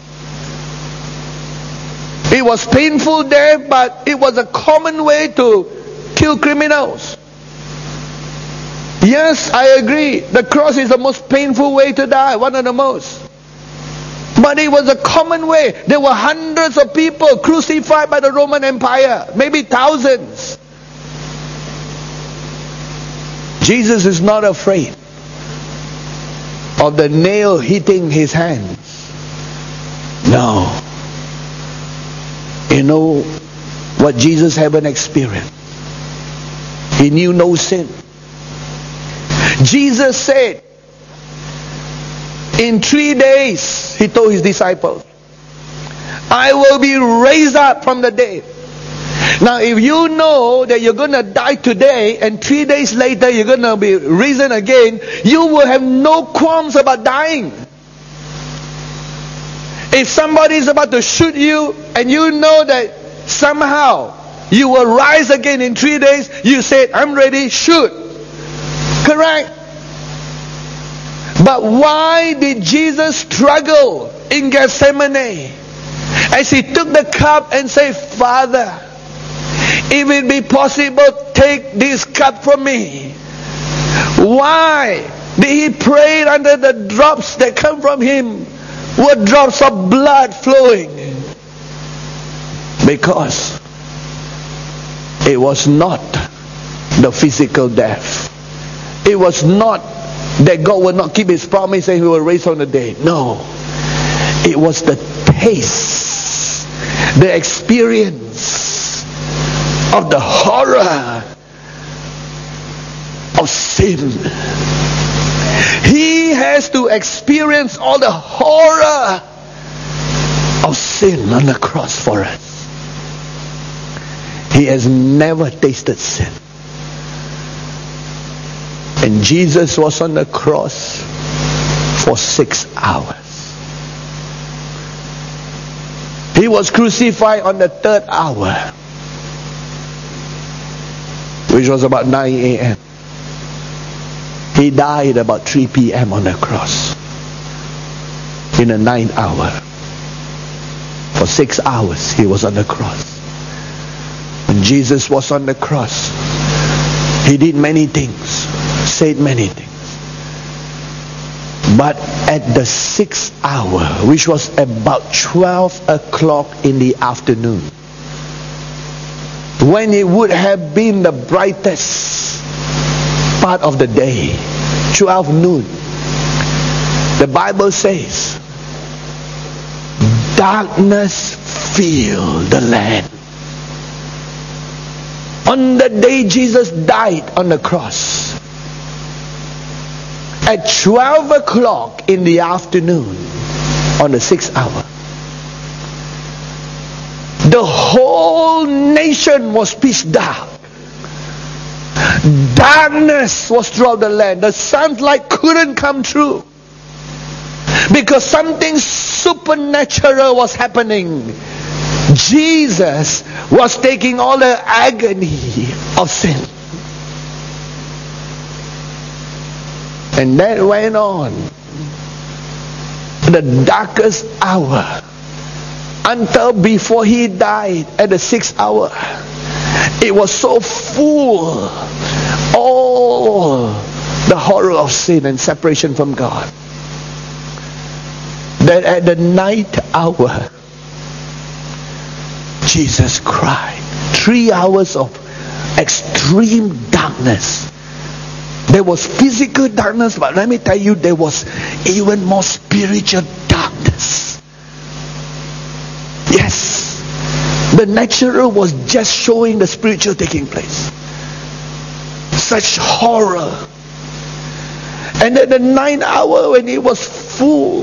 It was painful there, but it was a common way to kill criminals. Yes, I agree. The cross is the most painful way to die, one of the most. But it was a common way. There were hundreds of people crucified by the Roman Empire, maybe thousands. Jesus is not afraid of the nail hitting his hands. No. You know what Jesus haven't experienced? He knew no sin. Jesus said, in 3 days, he told his disciples, I will be raised up from the dead. Now, if you know that you're going to die today and 3 days later you're going to be risen again, you will have no qualms about dying. If somebody is about to shoot you and you know that somehow you will rise again in 3 days, you say, I'm ready, shoot. Correct? But why did Jesus struggle in Gethsemane as he took the cup and said, Father, if it be possible, take this cup from me. Why did he pray under the drops that come from him were drops of blood flowing? Because it was not the physical death. It was not that God would not keep his promise and he will raise on the day. No. It was the taste, the experience of the horror of sin. He has to experience all the horror of sin on the cross for us. He has never tasted sin. And Jesus was on the cross for 6 hours. He was crucified on the 3rd hour, which was about 9 a.m. He died about 3 p.m. on the cross in the 9th hour. For 6 hours he was on the cross. When Jesus was on the cross, he did many things, said many things. But at the 6th hour, which was about 12 o'clock in the afternoon, when it would have been the brightest part of the day, 12 noon, the Bible says, darkness filled the land. On the day Jesus died on the cross, at 12 o'clock in the afternoon, on the 6th hour, the whole nation was pitch dark. Darkness was throughout the land. The sunlight couldn't come through because something supernatural was happening. Jesus was taking all the agony of sin. And that went on the darkest hour until before he died at the 6th hour. It was so full, all the horror of sin and separation from God, that at the 9th hour Jesus cried. 3 hours of extreme darkness. There was physical darkness, but let me tell you, there was even more spiritual darkness. Yes, the natural was just showing the spiritual taking place. Such horror. And at the 9th hour, when it was full,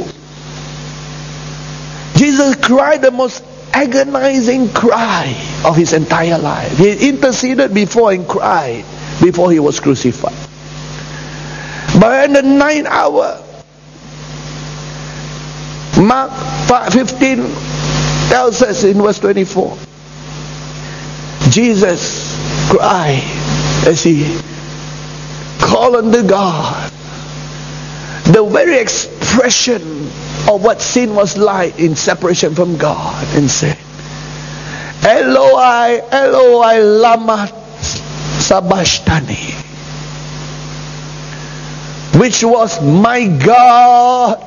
Jesus cried the most agonizing cry of his entire life. He interceded before and cried before he was crucified. But in the 9th hour, Mark 15 tells us in verse 24, Jesus cried as he called unto God. The very expression of what sin was like in separation from God, and said, Eloi, Eloi, lama sabachthani, which was, my God,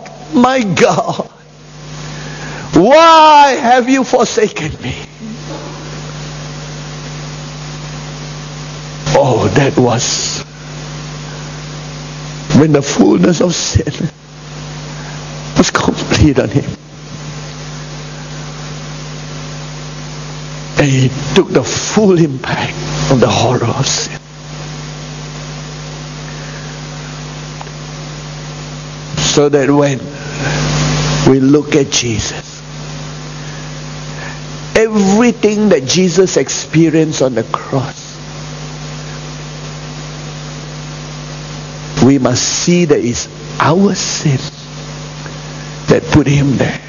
why have you forsaken me? Oh, that was when the fullness of sin was complete on him. And he took the full impact of the horror of sin. So that when we look at Jesus, everything that Jesus experienced on the cross, we must see that it's our sin that put him there.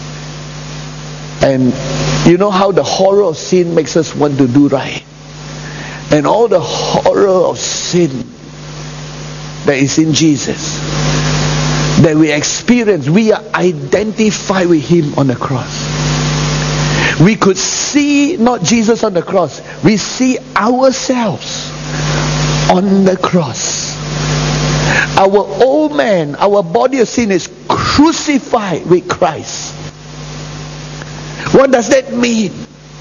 And you know how the horror of sin makes us want to do right. And all the horror of sin that is in Jesus, that we experience, we are identified with him on the cross. We could see not Jesus on the cross, we see ourselves on the cross. Our old man, our body of sin is crucified with Christ. What does that mean?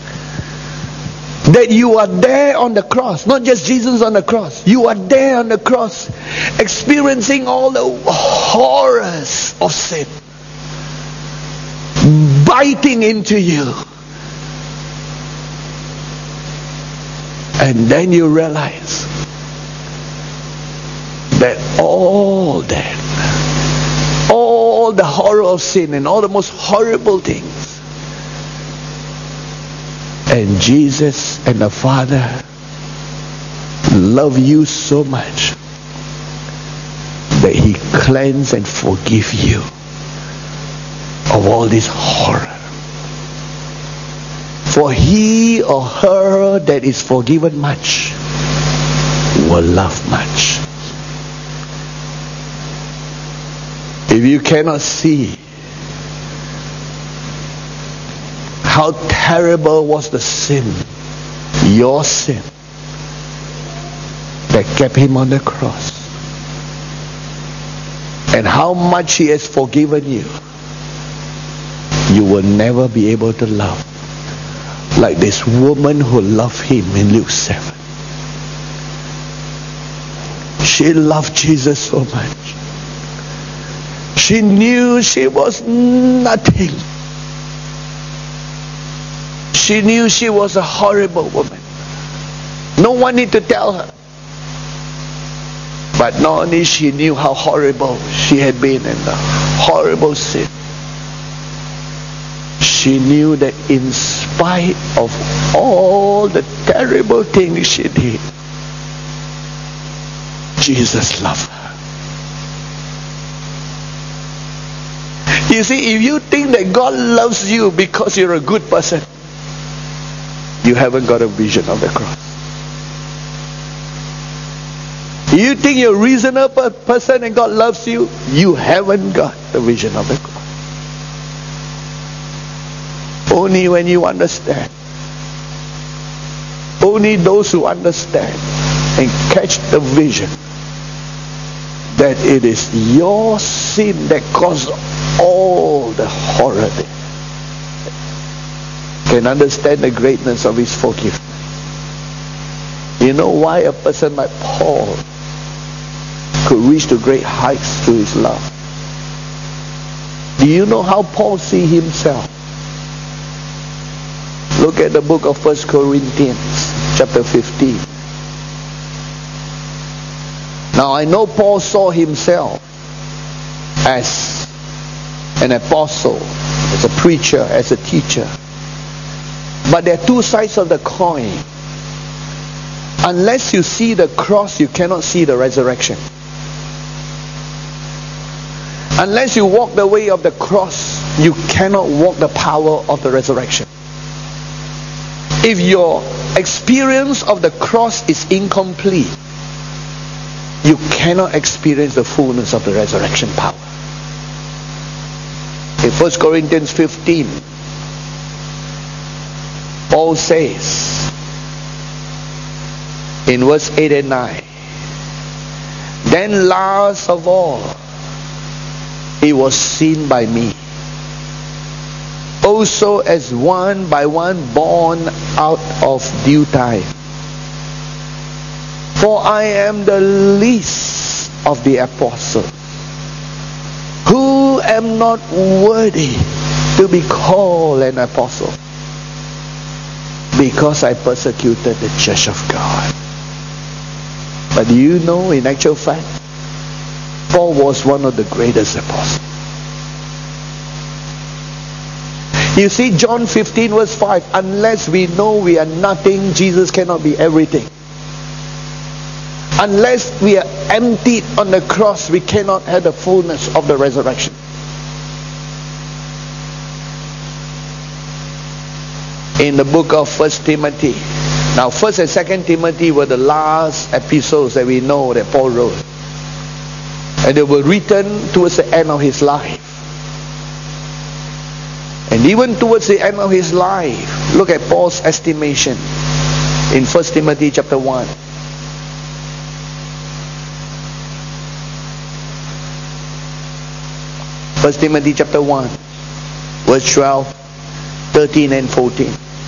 That you are there on the cross, not just Jesus on the cross. You are there on the cross, experiencing all the horrors of sin biting into you. And then you realize that all that, all the horror of sin and all the most horrible things, and Jesus and the Father love you so much that He cleanse and forgive you of all this horror. For he or her that is forgiven much will love much. If you cannot see how terrible was the sin, your sin, that kept Him on the cross, and how much He has forgiven you, you will never be able to love like this woman who loved Him in Luke 7. She loved Jesus so much. She knew she was nothing. She knew she was a horrible woman. No one need to tell her. But not only she knew how horrible she had been in the horrible sin, she knew that in spite of all the terrible things she did, Jesus loved her. You see, if you think that God loves you because you're a good person, you haven't got a vision of the cross. You think you're a reasonable person and God loves you, you haven't got the vision of the cross. Only when you understand, only those who understand and catch the vision that it is your sin that caused all the horror there, can understand the greatness of His forgiveness. You know why a person like Paul could reach to great heights through his love? Do you know how Paul sees himself? Look at the book of 1 Corinthians chapter 15. Now I know Paul saw himself as an apostle, as a preacher, as a teacher. But there are two sides of the coin. Unless you see the cross, you cannot see the resurrection. Unless you walk the way of the cross, you cannot walk the power of the resurrection. If your experience of the cross is incomplete, you cannot experience the fullness of the resurrection power. In 1 Corinthians 15, Paul says in verse 8 and 9, then last of all, He was seen by me, also as one by one born out of due time. For I am the least of the apostles, who am not worthy to be called an apostle, because I persecuted the church of God. But do you know, in actual fact, Paul was one of the greatest apostles. You see, John 15 verse 5, unless we know we are nothing, Jesus cannot be everything. Unless we are emptied on the cross, we cannot have the fullness of the resurrection. In the book of 1 Timothy. Now 1 and 2 Timothy were the last epistles that we know that Paul wrote. And they were written towards the end of his life. And even towards the end of his life, look at Paul's estimation in 1 Timothy chapter 1. 1 Timothy chapter 1, verse 12, 13 and 14.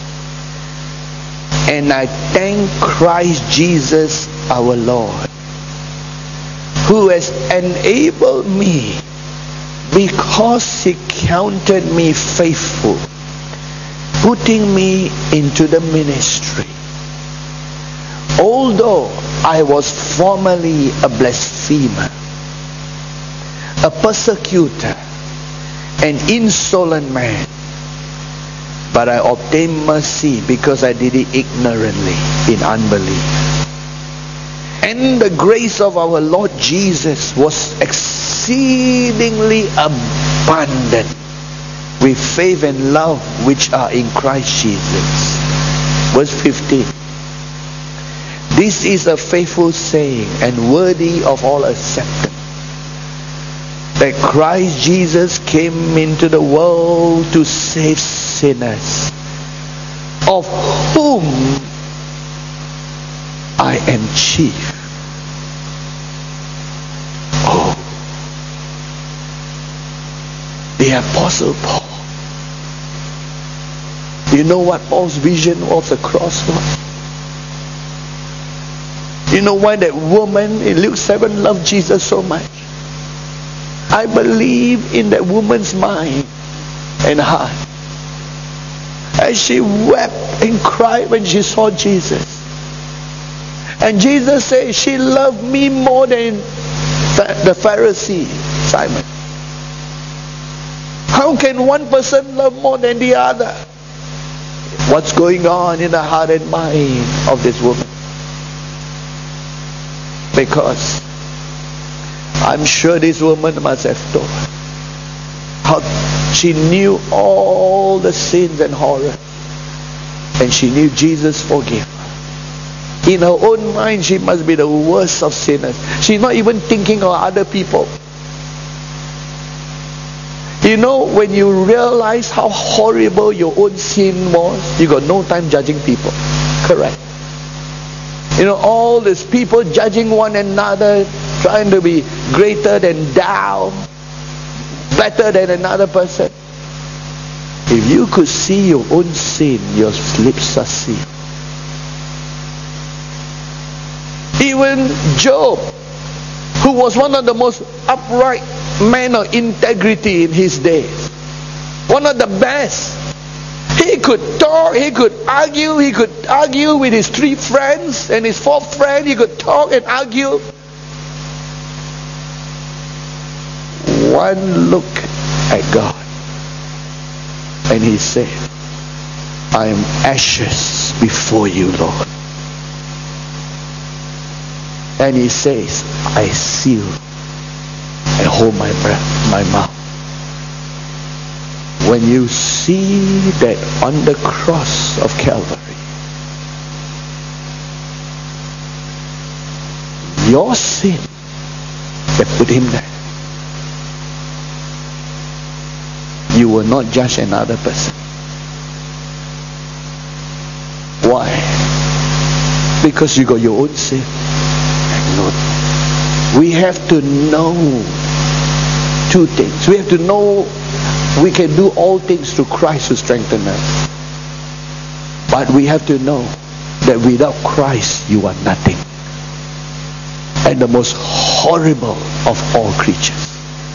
And I thank Christ Jesus our Lord, who has enabled me, because He counted me faithful, putting me into the ministry. Although I was formerly a blasphemer, a persecutor, an insolent man, but I obtained mercy because I did it ignorantly, in unbelief. And the grace of our Lord Jesus was exceedingly abundant with faith and love which are in Christ Jesus. Verse 15. This is a faithful saying and worthy of all acceptance, that Christ Jesus came into the world to save sinners, of whom I am chief. Oh, the Apostle Paul. You know what Paul's vision of the cross was? You know why that woman in Luke 7 loved Jesus so much? I believe in that woman's mind and heart, as she wept and cried when she saw Jesus. And Jesus said, she loved me more than the Pharisee, Simon. How can one person love more than the other? What's going on in the heart and mind of this woman? Because I'm sure this woman must have thought how she knew all the sins and horror, and she knew Jesus forgave her. In her own mind, she must be the worst of sinners. She's not even thinking of other people. You know, when you realize how horrible your own sin was, you got no time judging people. Correct. You know, all these people judging one another, trying to be greater than thou, better than another person. If you could see your own sin, your lips are sealed. Even Job, who was one of the most upright men of integrity in his days, one of the best. He could talk, he could argue with his 3 friends and his 4th friend. He could talk and argue. One look at God, and he said, I am ashes before you, Lord. And he says, I seal and hold my breath, my mouth. When you see that on the cross of Calvary, your sin that put him there, you will not judge another person. Why? Because you got your own sin. We have to know 2 things. We have to know we can do all things through Christ who strengthens us. But we have to know that without Christ you are nothing. And the most horrible of all creatures.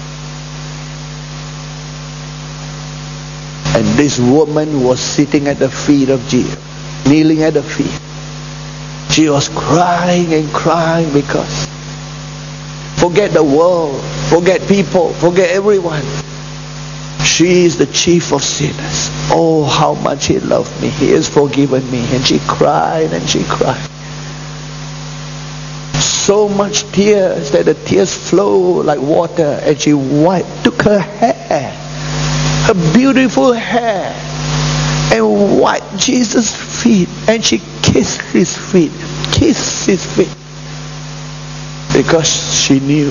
And this woman was sitting at the feet of Jesus, kneeling at the feet. She was crying and crying because forget the world, forget people, forget everyone. She is the chief of sinners. Oh, how much He loved me. He has forgiven me. And she cried and she cried. So much tears that the tears flow like water. And she took her hair, her beautiful hair, and wiped Jesus' feet. And she kissed His feet. Kissed His feet. Because she knew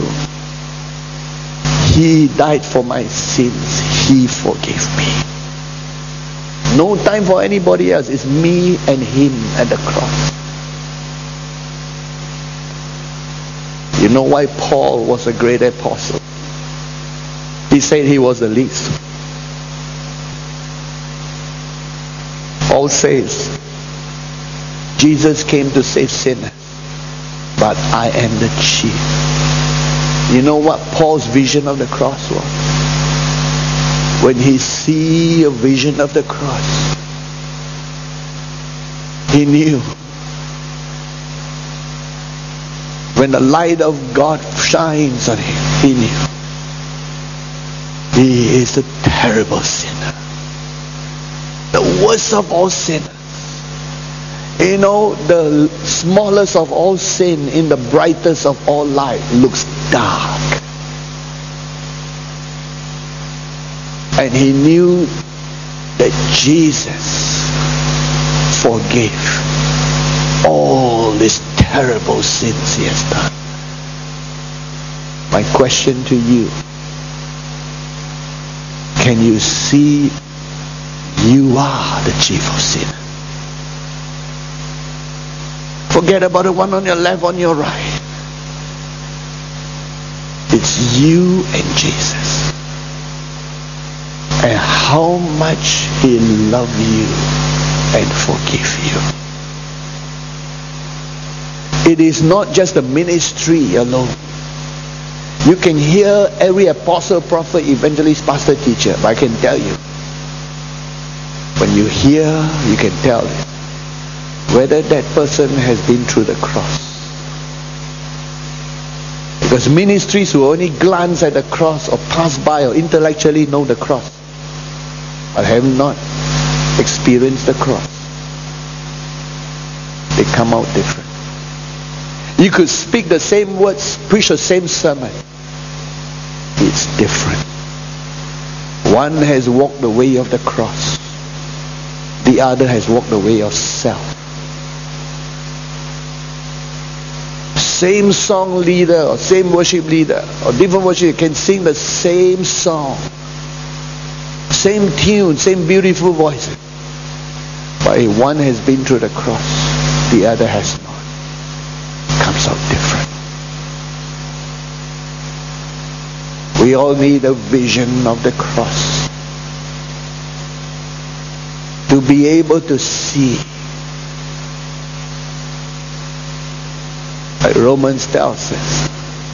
He died for my sins. He forgave me. No time for anybody else. It's me and Him at the cross. You know why Paul was a great apostle? He said he was the least. Paul says, Jesus came to save sinners, but I am the chief. You know what Paul's vision of the cross was? When he see a vision of the cross, he knew. When the light of God shines on him, he knew. He is a terrible sinner. The worst of all sinners. You know, the smallest of all sin in the brightest of all light looks dark. And he knew that Jesus forgave all these terrible sins he has done. My question to you, can you see you are the chief of sinners? Forget about the one on your left, on your right. It's you and Jesus. And how much he loves you and forgive you. It is not just the ministry alone. You can hear every apostle, prophet, evangelist, pastor, teacher, but I can tell you, when you hear, you can tell whether that person has been through the cross. Because ministries who only glance at the cross or pass by or intellectually know the cross, but have not experienced the cross, they come out different. You could speak the same words, preach the same sermon. It's different. One has walked the way of the cross. The other has walked the way of self. Same song leader or same worship leader or different worship leader can sing the same song. Same tune, same beautiful voice. But if one has been through the cross, the other has not. It comes out different. We all need a vision of the cross. To be able to see. Like Romans tells us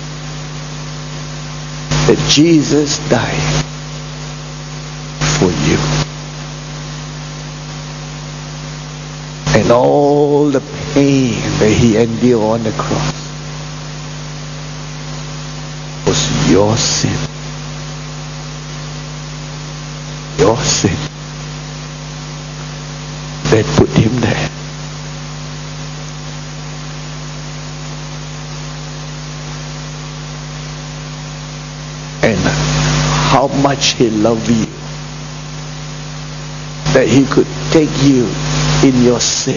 that Jesus died for you. And all the pain that he endured on the cross was your sin. Your sin that put him there. And how much he loved you, that he could take you in your sin.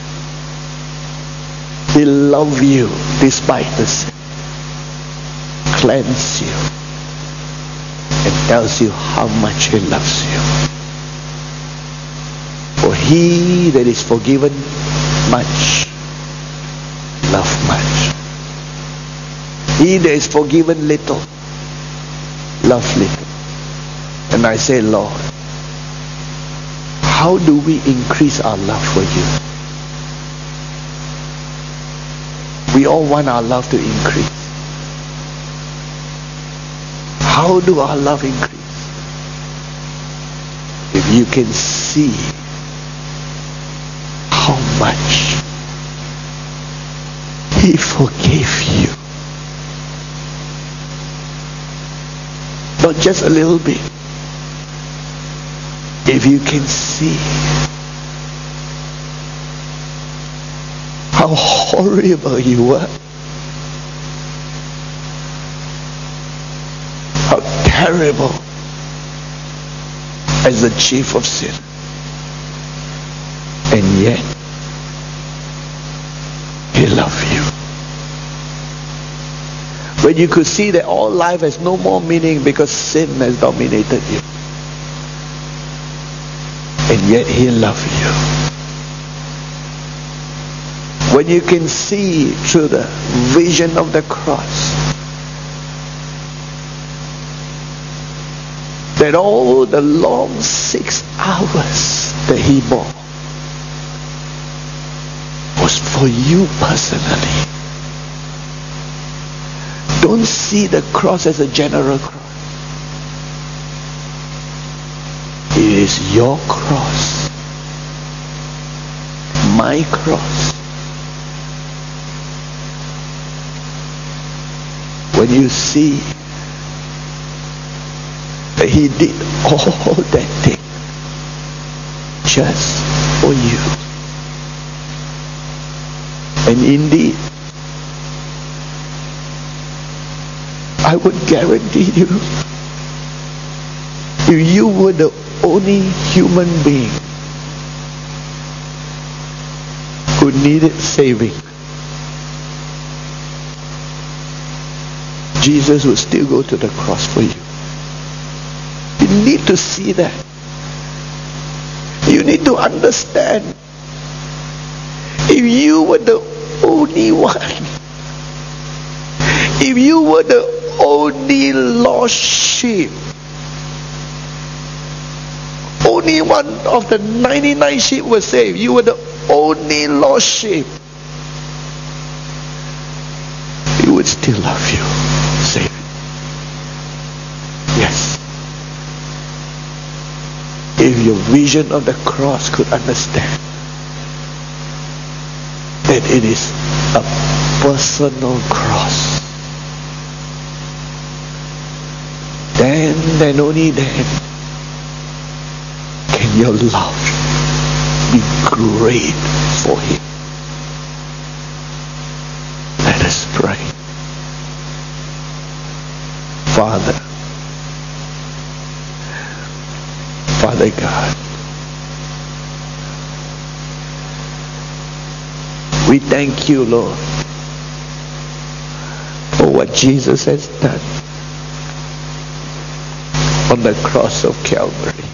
He loved you despite the sin, cleanse you, and tells you how much he loves you. For he that is forgiven much, love much. He that is forgiven little, love little. And I say, Lord, how do we increase our love for you? We all want our love to increase. How do our love increase? If you can see how much he forgave you. Not just a little bit. If you can see how horrible you were, how terrible as the chief of sin, and yet he loved you. When you could see that all life has no more meaning because sin has dominated you, and yet he loved you. When you can see through the vision of the cross that all the long 6 hours that he bore was for you personally. Don't see the cross as a general cross. It is your cross, my cross. When you see that he did all that thing just for you. And indeed, I would guarantee you, if you were the only human being who needed saving, Jesus would still go to the cross for you. You need to see that. You need to understand. If you were the only one, if you were the only lost sheep, only one of the 99 sheep was saved, you were the only lost sheep, he would still love you. Save it. Yes. If your vision of the cross could understand that it is a personal cross, then and only then can your love be great for him. Let us pray. Father God, we thank you, Lord, for what Jesus has done on the cross of Calvary.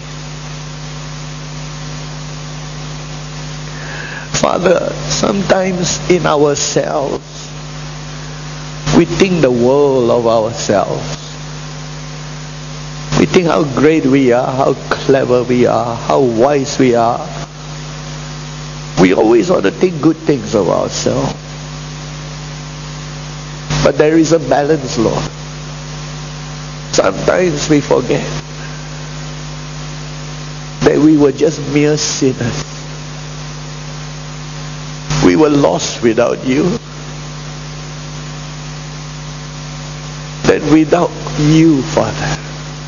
Father, sometimes in ourselves, we think the world of ourselves. We think how great we are, how clever we are, how wise we are. We always want to think good things of ourselves. But there is a balance, Lord. Sometimes we forget that we were just mere sinners. We were lost without you. That without you, Father,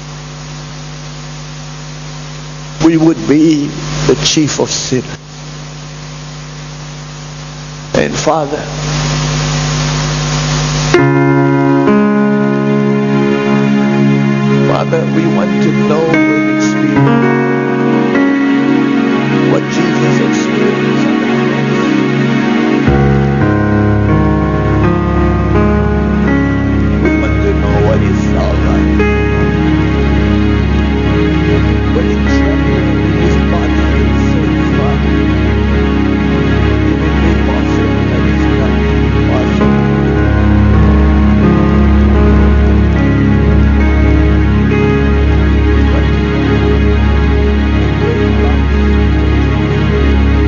we would be the chief of sinners. And Father, we want to know